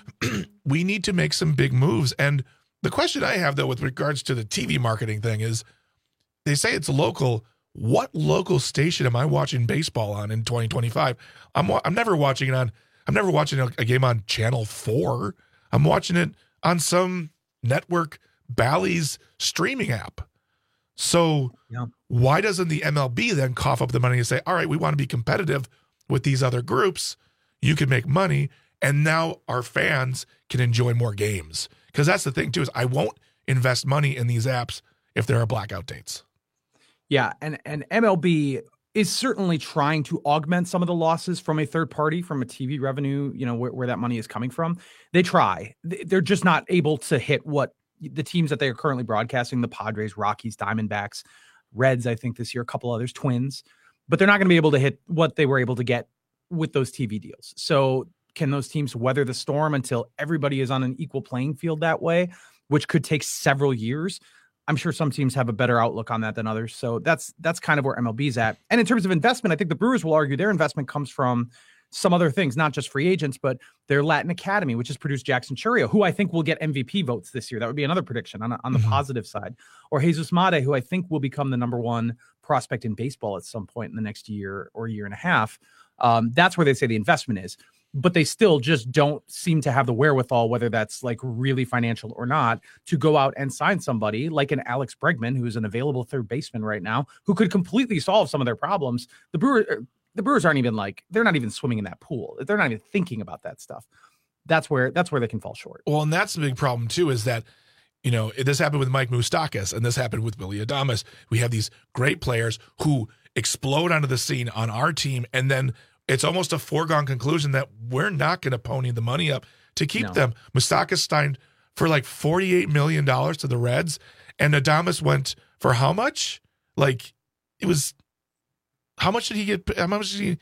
We need to make some big moves. And the question I have, though, with regards to the TV marketing thing is, they say it's local. What local station am I watching baseball on in 2025? I'm never watching it on. I'm never watching a game on Channel 4. I'm watching it on some network, Bally's streaming app. So why doesn't the MLB then cough up the money and say, all right, we want to be competitive with these other groups. You can make money, and now our fans can enjoy more games. Because that's the thing, too, is I won't invest money in these apps if there are blackout dates. Yeah, and MLB is certainly trying to augment some of the losses from a third party, from a TV revenue, where that money is coming from. They try. They're just not able to hit what the teams that they are currently broadcasting, the Padres, Rockies, Diamondbacks, Reds, I think this year, a couple others, Twins. But they're not going to be able to hit what they were able to get with those TV deals. So can those teams weather the storm until everybody is on an equal playing field that way, which could take several years? I'm sure some teams have a better outlook on that than others. So that's kind of where MLB's at. And in terms of investment, I think the Brewers will argue their investment comes from some other things, not just free agents, but their Latin Academy, which has produced Jackson Chourio, who I think will get MVP votes this year. That would be another prediction on the positive side. Or Jesus Mate, who I think will become the number one prospect in baseball at some point in the next year or year and a half. That's where they say the investment is. But they still just don't seem to have the wherewithal, whether that's like really financial or not, to go out and sign somebody like an Alex Bregman, who's an available third baseman right now, who could completely solve some of their problems. The Brewers aren't even they're not even swimming in that pool. They're not even thinking about that stuff. That's where they can fall short. Well, and that's the big problem too, is that, this happened with Mike Moustakas, and this happened with Willy Adames. We have these great players who explode onto the scene on our team, and then it's almost a foregone conclusion that we're not going to pony the money up to keep them. Moustakas signed for like $48 million to the Reds, and Adames went for how much? How much did he get? How much did he?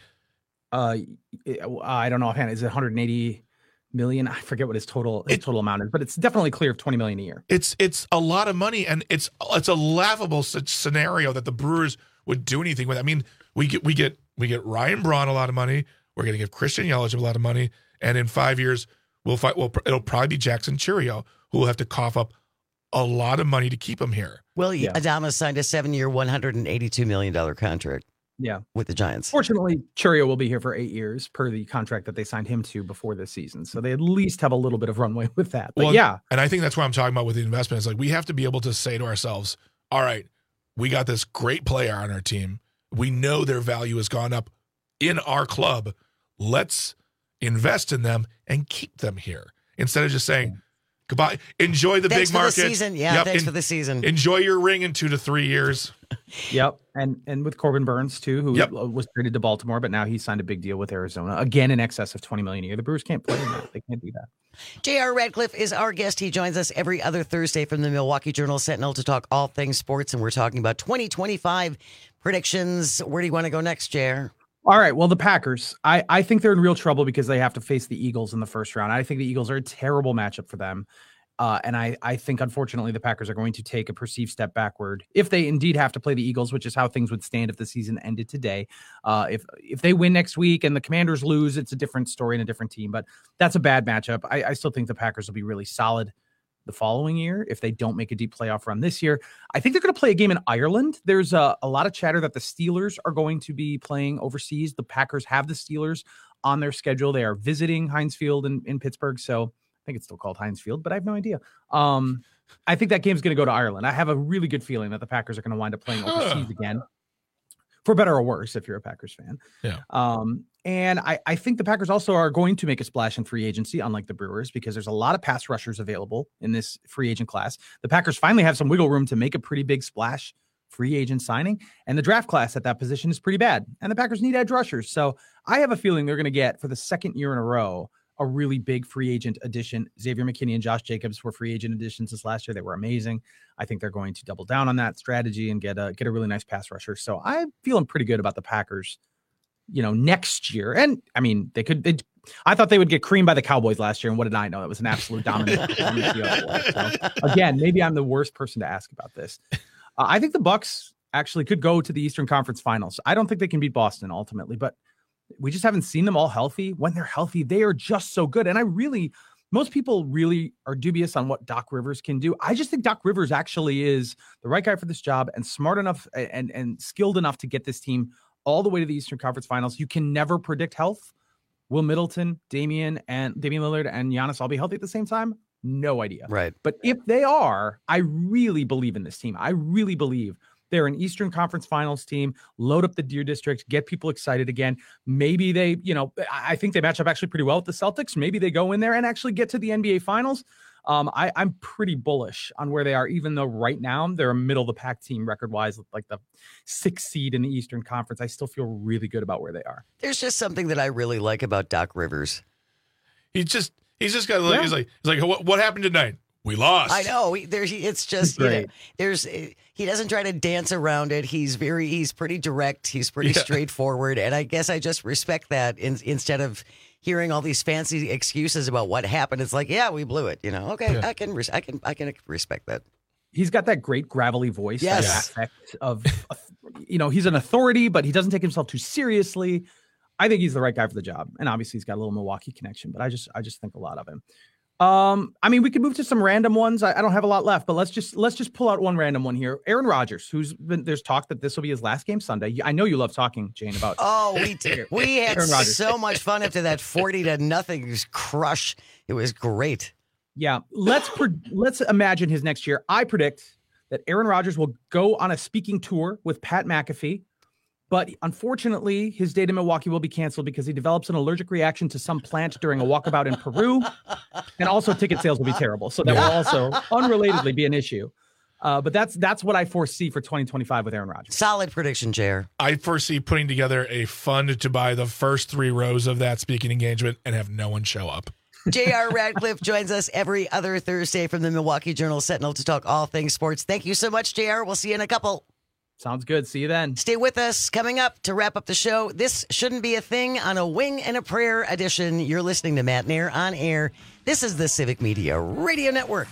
I don't know offhand. Is it 180 million? I forget what his total amount is, but it's definitely clear of 20 million a year. It's a lot of money, and it's a laughable scenario that the Brewers would do anything with. I mean, we get Ryan Braun a lot of money. We're going to give Christian Yelich a lot of money, and in 5 years it'll probably be Jackson Chourio who will have to cough up a lot of money to keep him here. Well, Adames signed a 7-year, $182 million contract. Yeah, with the Giants. Fortunately, Chourio will be here for 8 years per the contract that they signed him to before this season. So they at least have a little bit of runway with that. But and I think that's what I'm talking about with the investment. It's like we have to be able to say to ourselves, all right, we got this great player on our team. We know their value has gone up in our club. Let's invest in them and keep them here instead of just saying, goodbye. Enjoy the big market. The season. Yeah, thanks for the season. Enjoy your ring in 2 to 3 years. Yep. And with Corbin Burns, too, who was traded to Baltimore, but now he signed a big deal with Arizona, again in excess of $20 million a year. The Brewers can't play in that. They can't do that. J.R. Radcliffe is our guest. He joins us every other Thursday from the Milwaukee Journal-Sentinel to talk all things sports, and we're talking about 2025 predictions. Where do you want to go next, J.R.? All right. Well, the Packers, I think they're in real trouble because they have to face the Eagles in the first round. I think the Eagles are a terrible matchup for them. And I think, unfortunately, the Packers are going to take a perceived step backward if they indeed have to play the Eagles, which is how things would stand if the season ended today. If they win next week and the Commanders lose, it's a different story and a different team. But that's a bad matchup. I still think the Packers will be really solid the following year if they don't make a deep playoff run this year. I think they're going to play a game in Ireland. There's a lot of chatter that the Steelers are going to be playing overseas. The Packers have the Steelers on their schedule. They are visiting Heinz Field in Pittsburgh. So I think it's still called Heinz Field, but I have no idea. I think that game's going to go to Ireland. I have a really good feeling that the Packers are going to wind up playing overseas again, for better or worse, if you're a Packers fan. Yeah. And I think the Packers also are going to make a splash in free agency, unlike the Brewers, because there's a lot of pass rushers available in this free agent class. The Packers finally have some wiggle room to make a pretty big splash free agent signing, and the draft class at that position is pretty bad. And the Packers need edge rushers. So I have a feeling they're going to get, for the second year in a row, a really big free agent addition. Xavier McKinney and Josh Jacobs were free agent additions this last year. They were amazing. I think they're going to double down on that strategy and get a really nice pass rusher. So I'm feeling pretty good about the Packers, next year. And I thought they would get creamed by the Cowboys last year. And what did I know? It was an absolute dominant performance. So again, maybe I'm the worst person to ask about this. I think the Bucs actually could go to the Eastern Conference Finals. I don't think they can beat Boston ultimately, but we just haven't seen them all healthy. When they're healthy, they are just so good. And most people really are dubious on what Doc Rivers can do. I just think Doc Rivers actually is the right guy for this job and smart enough and skilled enough to get this team all the way to the Eastern Conference Finals. You can never predict health. Will Middleton, Damian Lillard, and Giannis all be healthy at the same time? No idea. Right. But if they are, I really believe in this team. I really believe they're an Eastern Conference Finals team. Load up the Deer District, get people excited again. Maybe they, I think they match up actually pretty well with the Celtics. Maybe they go in there and actually get to the NBA Finals. I'm pretty bullish on where they are, even though right now they're a middle of the pack team record-wise, like the 6th seed in the Eastern Conference. I still feel really good about where they are. There's just something that I really like about Doc Rivers. He's just got like, he's like, what happened tonight? We lost. I know. It's just, he doesn't try to dance around it. He's pretty direct. He's pretty straightforward. And I guess I just respect that instead of hearing all these fancy excuses about what happened. It's like, yeah, we blew it. Okay, yeah. I can respect that. He's got that great gravelly voice. Yes. That aspect of, he's an authority, but he doesn't take himself too seriously. I think he's the right guy for the job. And obviously he's got a little Milwaukee connection, but I just think a lot of him. We could move to some random ones. I don't have a lot left, but let's just pull out one random one here. Aaron Rodgers, there's talk that this will be his last game Sunday. I know you love talking, Jane, about. Oh, we did. We had so much fun after that 40-0 crush. It was great. Yeah, let's imagine his next year. I predict that Aaron Rodgers will go on a speaking tour with Pat McAfee. But unfortunately, his date in Milwaukee will be canceled because he develops an allergic reaction to some plant during a walkabout in Peru. And also ticket sales will be terrible. So that will also unrelatedly be an issue. But that's what I foresee for 2025 with Aaron Rodgers. Solid prediction, JR. I foresee putting together a fund to buy the first 3 rows of that speaking engagement and have no one show up. J.R. Radcliffe joins us every other Thursday from the Milwaukee Journal-Sentinel to talk all things sports. Thank you so much, JR. We'll see you in a couple. Sounds good. See you then. Stay with us. Coming up to wrap up the show, This Shouldn't Be a Thing on a Wing and a Prayer edition. You're listening to Matt Nair on air. This is the Civic Media Radio Network.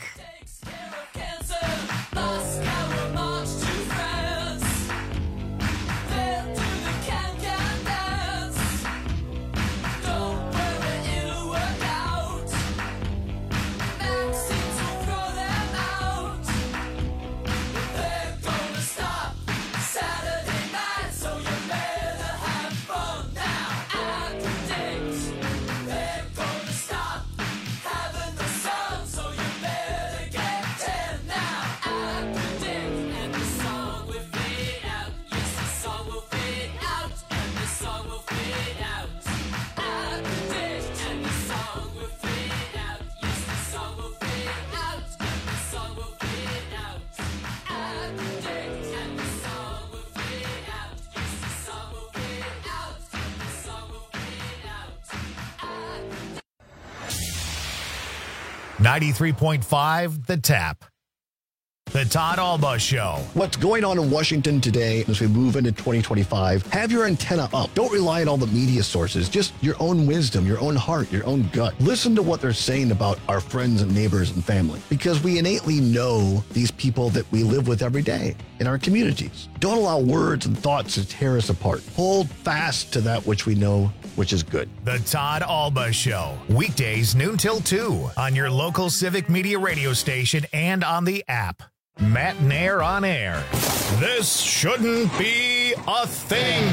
.5 The Tap. The Todd Alba Show. What's going on in Washington today as we move into 2025? Have your antenna up. Don't rely on all the media sources. Just your own wisdom, your own heart, your own gut. Listen to what they're saying about our friends and neighbors and family, because we innately know these people that we live with every day in our communities. Don't allow words and thoughts to tear us apart. Hold fast to that which we know, which is good. The Todd Alba Show. Weekdays noon till 2 on your local Civic Media radio station and on the app. Matt Nair on air. This shouldn't be a thing.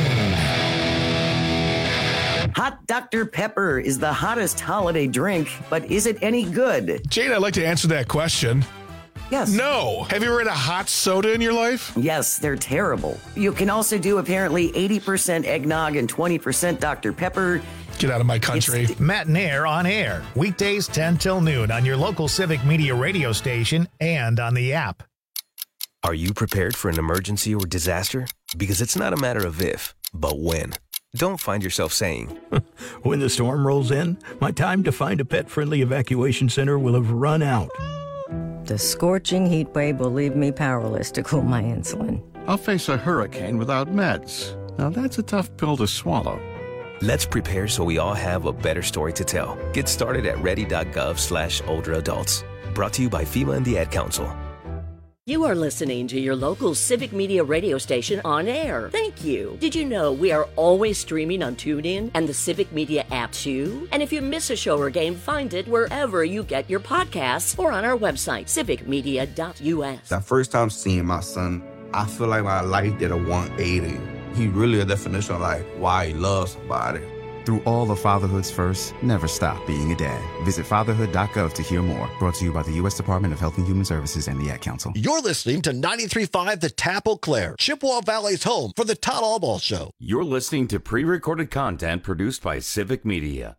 Hot Dr. Pepper is the hottest holiday drink, but is it any good? Jane, I'd like to answer that question. Yes. No. Have you ever had a hot soda in your life? Yes, they're terrible. You can also do apparently 80% eggnog and 20% Dr. Pepper. Get out of my country. Matt Nair on air. Weekdays 10 till noon on your local Civic Media radio station and on the app. Are you prepared for an emergency or disaster? Because it's not a matter of if, but when. Don't find yourself saying, when the storm rolls in, my time to find a pet-friendly evacuation center will have run out. The scorching heat wave will leave me powerless to cool my insulin. I'll face a hurricane without meds. Now that's a tough pill to swallow. Let's prepare so we all have a better story to tell. Get started at ready.gov/older adults. Brought to you by FEMA and the Ad Council. You are listening to your local Civic Media radio station on air. Thank you. Did you know we are always streaming on TuneIn and the Civic Media app too? And if you miss a show or game, find it wherever you get your podcasts or on our website, civicmedia.us. That first time seeing my son, I feel like my life did a 180. He really a definition of like why he loves somebody. Through all of fatherhood's first, never stop being a dad. Visit fatherhood.gov to hear more. Brought to you by the U.S. Department of Health and Human Services and the Ad Council. You're listening to 93.5 The Tap Eau Claire, Chippewa Valley's home for the Todd Alba Show. You're listening to pre-recorded content produced by Civic Media.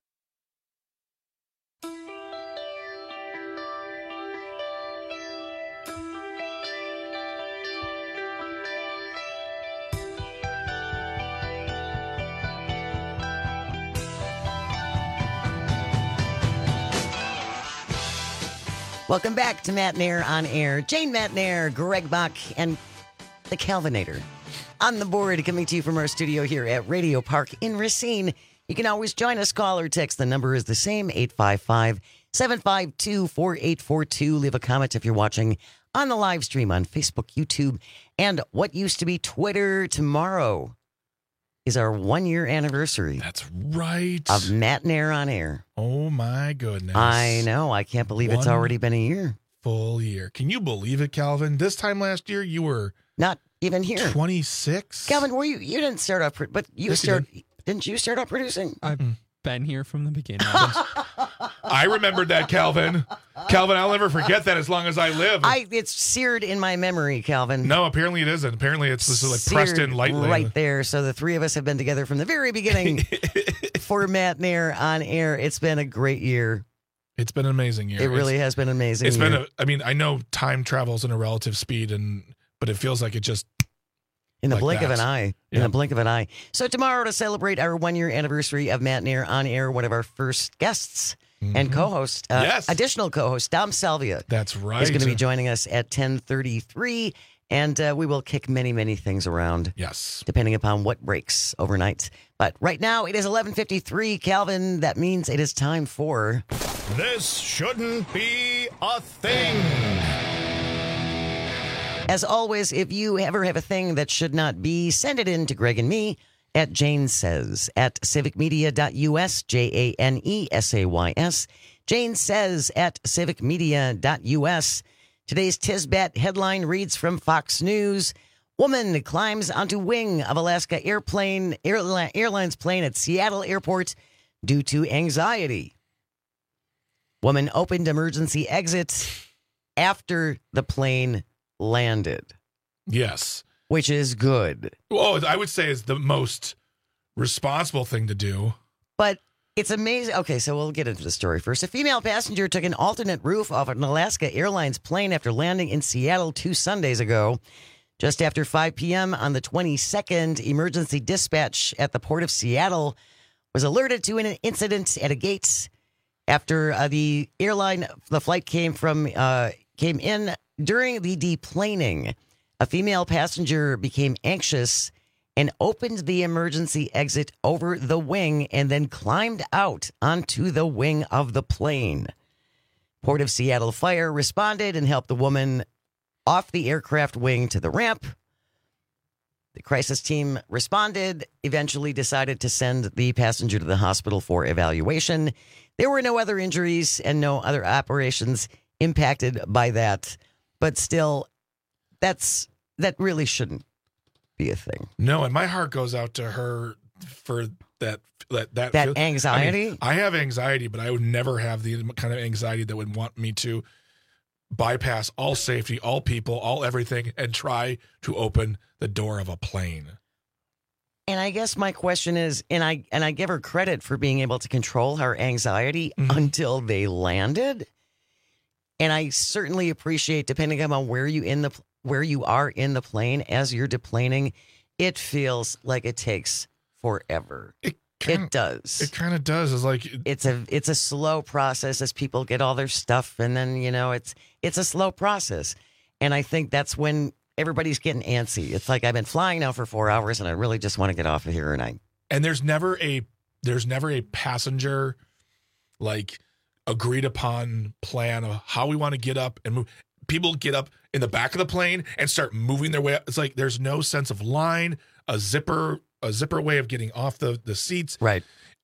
Welcome back to Matt Nair on air. Jane Matt Nair, Greg Bach, and the Calvinator on the board, coming to you from our studio here at Radio Park in Racine. You can always join us, call or text. The number is the same, 855-752-4842. Leave a comment if you're watching on the live stream on Facebook, YouTube, and what used to be Twitter. Tomorrow is our 1-year anniversary. That's right. Of Matt Nair on air. Oh, my goodness. I know. I can't believe it's already been a year. Full year. Can you believe it, Calvin? This time last year, you were not even here. 26. Calvin, were you didn't start off, but didn't you start out producing? I've been here from the beginning. I remembered that, Calvin. Calvin, I'll never forget that as long as I live. It's seared in my memory, Calvin. No, apparently it isn't. Apparently it's just like pressed in lightly. Right there. So the three of us have been together from the very beginning for Matt Nair on air. It's been a great year. It's been an amazing year. It really has been amazing. It's been I know time travels in a relative speed, but it feels like it just in the blink of an eye. Yeah. In the blink of an eye. So tomorrow, to celebrate our 1-year anniversary of Matt Nair on air, one of our first guests and co-host, additional co-host, Dom Salvia. That's right. Is going to be joining us at 10:33, and we will kick many, many things around. Yes. Depending upon what breaks overnight. But right now, it is 11:53. Calvin, that means it is time for... This shouldn't be a thing. As always, if you ever have a thing that should not be, send it in to Greg and me at Jane Says at civicmedia.us, JANESAYS. Jane Says at civicmedia.us. Today's Tisbat headline reads from Fox News. Woman climbs onto wing of Alaska Airlines plane at Seattle Airport due to anxiety. Woman opened emergency exits after the plane landed. Yes. Which is good. Well, I would say is the most responsible thing to do. But it's amazing. Okay, so we'll get into the story first. A female passenger took an alternate roof off an Alaska Airlines plane after landing in Seattle 2 Sundays ago. Just after 5 p.m. on the 22nd, emergency dispatch at the Port of Seattle was alerted to an incident at a gate after the flight came in During the deplaning, a female passenger became anxious and opened the emergency exit over the wing and then climbed out onto the wing of the plane. Port of Seattle Fire responded and helped the woman off the aircraft wing to the ramp. The crisis team responded, eventually decided to send the passenger to the hospital for evaluation. There were no other injuries and no other operations impacted by that. But still, that really shouldn't be a thing. No, and my heart goes out to her for that anxiety. I have anxiety, but I would never have the kind of anxiety that would want me to bypass all safety, all people, all everything, and try to open the door of a plane. And I guess my question is, and I give her credit for being able to control her anxiety until they landed. And I certainly appreciate, depending on where you are in the plane as you're deplaning, it feels like it takes forever. It does. It kind of does. It's like it's a slow process as people get all their stuff, and then it's a slow process. And I think that's when everybody's getting antsy. It's like I've been flying now for 4 hours, and I really just want to get off of here. And there's never a passenger like agreed upon plan of how we want to get up and move. People get up in the back of the plane and start moving their way up. It's like there's no sense of line, a zipper way of getting off the seats. Right.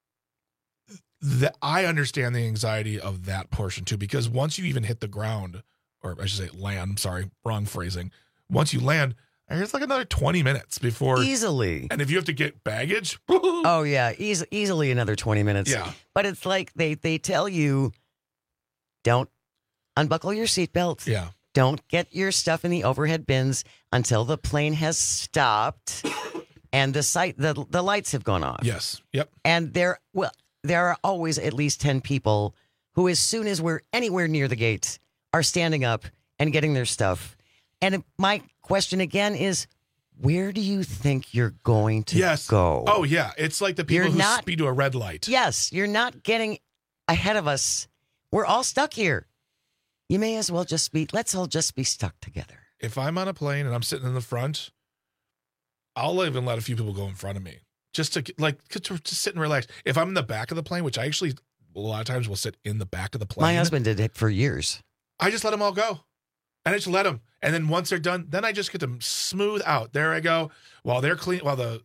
I understand the anxiety of that portion too, because once you even hit the ground, or I should say land, sorry, wrong phrasing. Once you land, it's like another 20 minutes before. Easily. And if you have to get baggage. Oh, yeah. Easily another 20 minutes. Yeah. But it's like they tell you, don't unbuckle your seatbelt. Yeah. Don't get your stuff in the overhead bins until the plane has stopped and the lights have gone off. Yes. Yep. And there are always at least 10 people who, as soon as we're anywhere near the gate, are standing up and getting their stuff. And my question again is, where do you think you're going to go? Oh, yeah. It's like the people who speed to a red light. Yes. You're not getting ahead of us. We're all stuck here. You may as well let's all just be stuck together. If I'm on a plane and I'm sitting in the front, I'll even let a few people go in front of me just to sit and relax. If I'm in the back of the plane, which I actually a lot of times will sit in the back of the plane. My husband did it for years. I just let them all go. And I just let them. And then once they're done, then I just get them smooth out. There I go. While they're clean, while the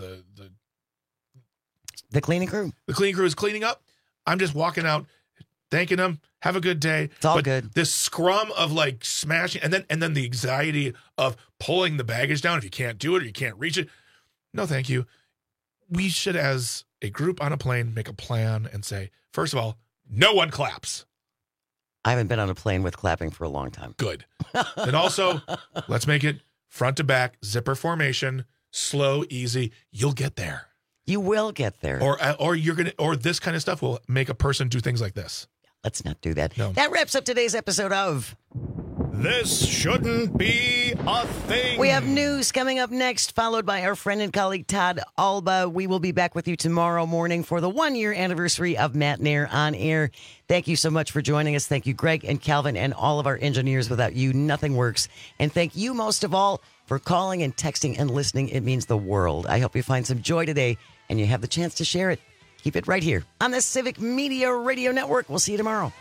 cleaning crew. The cleaning crew is cleaning up. I'm just walking out, thanking them. Have a good day. It's all good. This scrum of like smashing and then the anxiety of pulling the baggage down if you can't do it or you can't reach it. No, thank you. We should, as a group on a plane, make a plan and say, first of all, no one claps. I haven't been on a plane with clapping for a long time. Good. And also, let's make it front to back, zipper formation, slow, easy. You'll get there. You will get there. Or this kind of stuff will make a person do things like this. Let's not do that. No. That wraps up today's episode of This Shouldn't Be a Thing. We have news coming up next, followed by our friend and colleague Todd Alba. We will be back with you tomorrow morning for the 1-year anniversary of Matt Nair on Air. Thank you so much for joining us. Thank you, Greg and Calvin, and all of our engineers. Without you, nothing works. And thank you most of all for calling and texting and listening. It means the world. I hope you find some joy today and you have the chance to share it. Keep it right here on the Civic Media Radio Network. We'll see you tomorrow.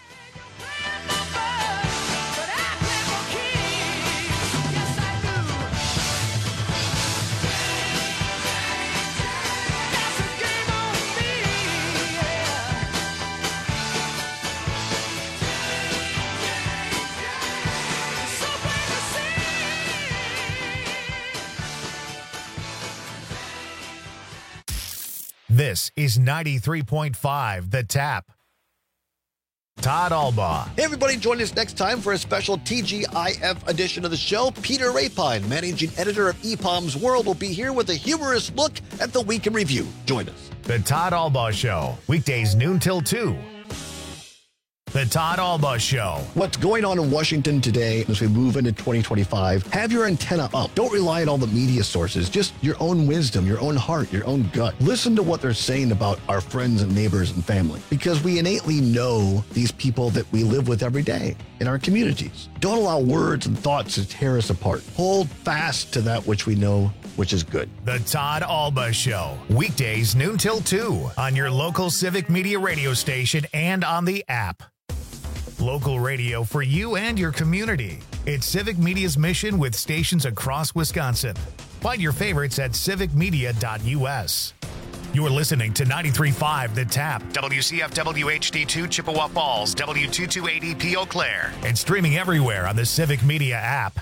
This is 93.5 The Tap. Todd Alba. Hey, everybody, join us next time for a special TGIF edition of the show. Peter Rapine, managing editor of EPOM's World, will be here with a humorous look at the week in review. Join us. The Todd Alba Show, weekdays noon till 2. The The Todd Alba Show. What's going on in Washington today as we move into 2025? Have your antenna up. Don't rely on all the media sources. Just your own wisdom, your own heart, your own gut. Listen to what they're saying about our friends and neighbors and family, because we innately know these people that we live with every day in our communities. Don't allow words and thoughts to tear us apart. Hold fast to that which we know, which is good. The Todd Alba Show. Weekdays noon till 2 on your local Civic Media radio station and on the app. Local radio for you and your community. It's Civic Media's mission with stations across Wisconsin. Find your favorites at civicmedia.us. You're listening to 93.5 The Tap, WCFW HD2 Chippewa Falls, W228EP Eau Claire, and streaming everywhere on the Civic Media app.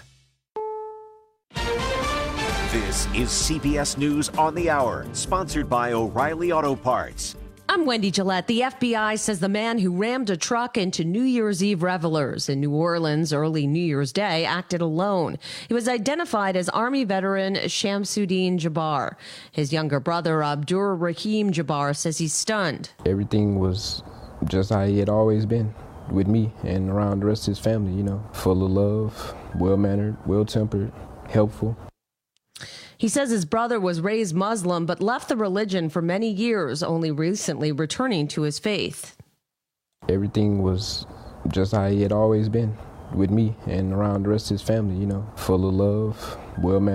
This is CBS News on the Hour, sponsored by O'Reilly Auto Parts. I'm Wendy Gillette. The FBI says the man who rammed a truck into New Year's Eve revelers in New Orleans early New Year's Day acted alone. He was identified as Army veteran Shamsuddin Jabbar. His younger brother, Abdur Rahim Jabbar, says he's stunned. Everything was just how he had always been with me and around the rest of his family, you know, full of love, well-mannered, well-tempered, helpful. He says his brother was raised Muslim but left the religion for many years, only recently returning to his faith. Everything was just how he had always been with me and around the rest of his family, you know, full of love, well-mannered.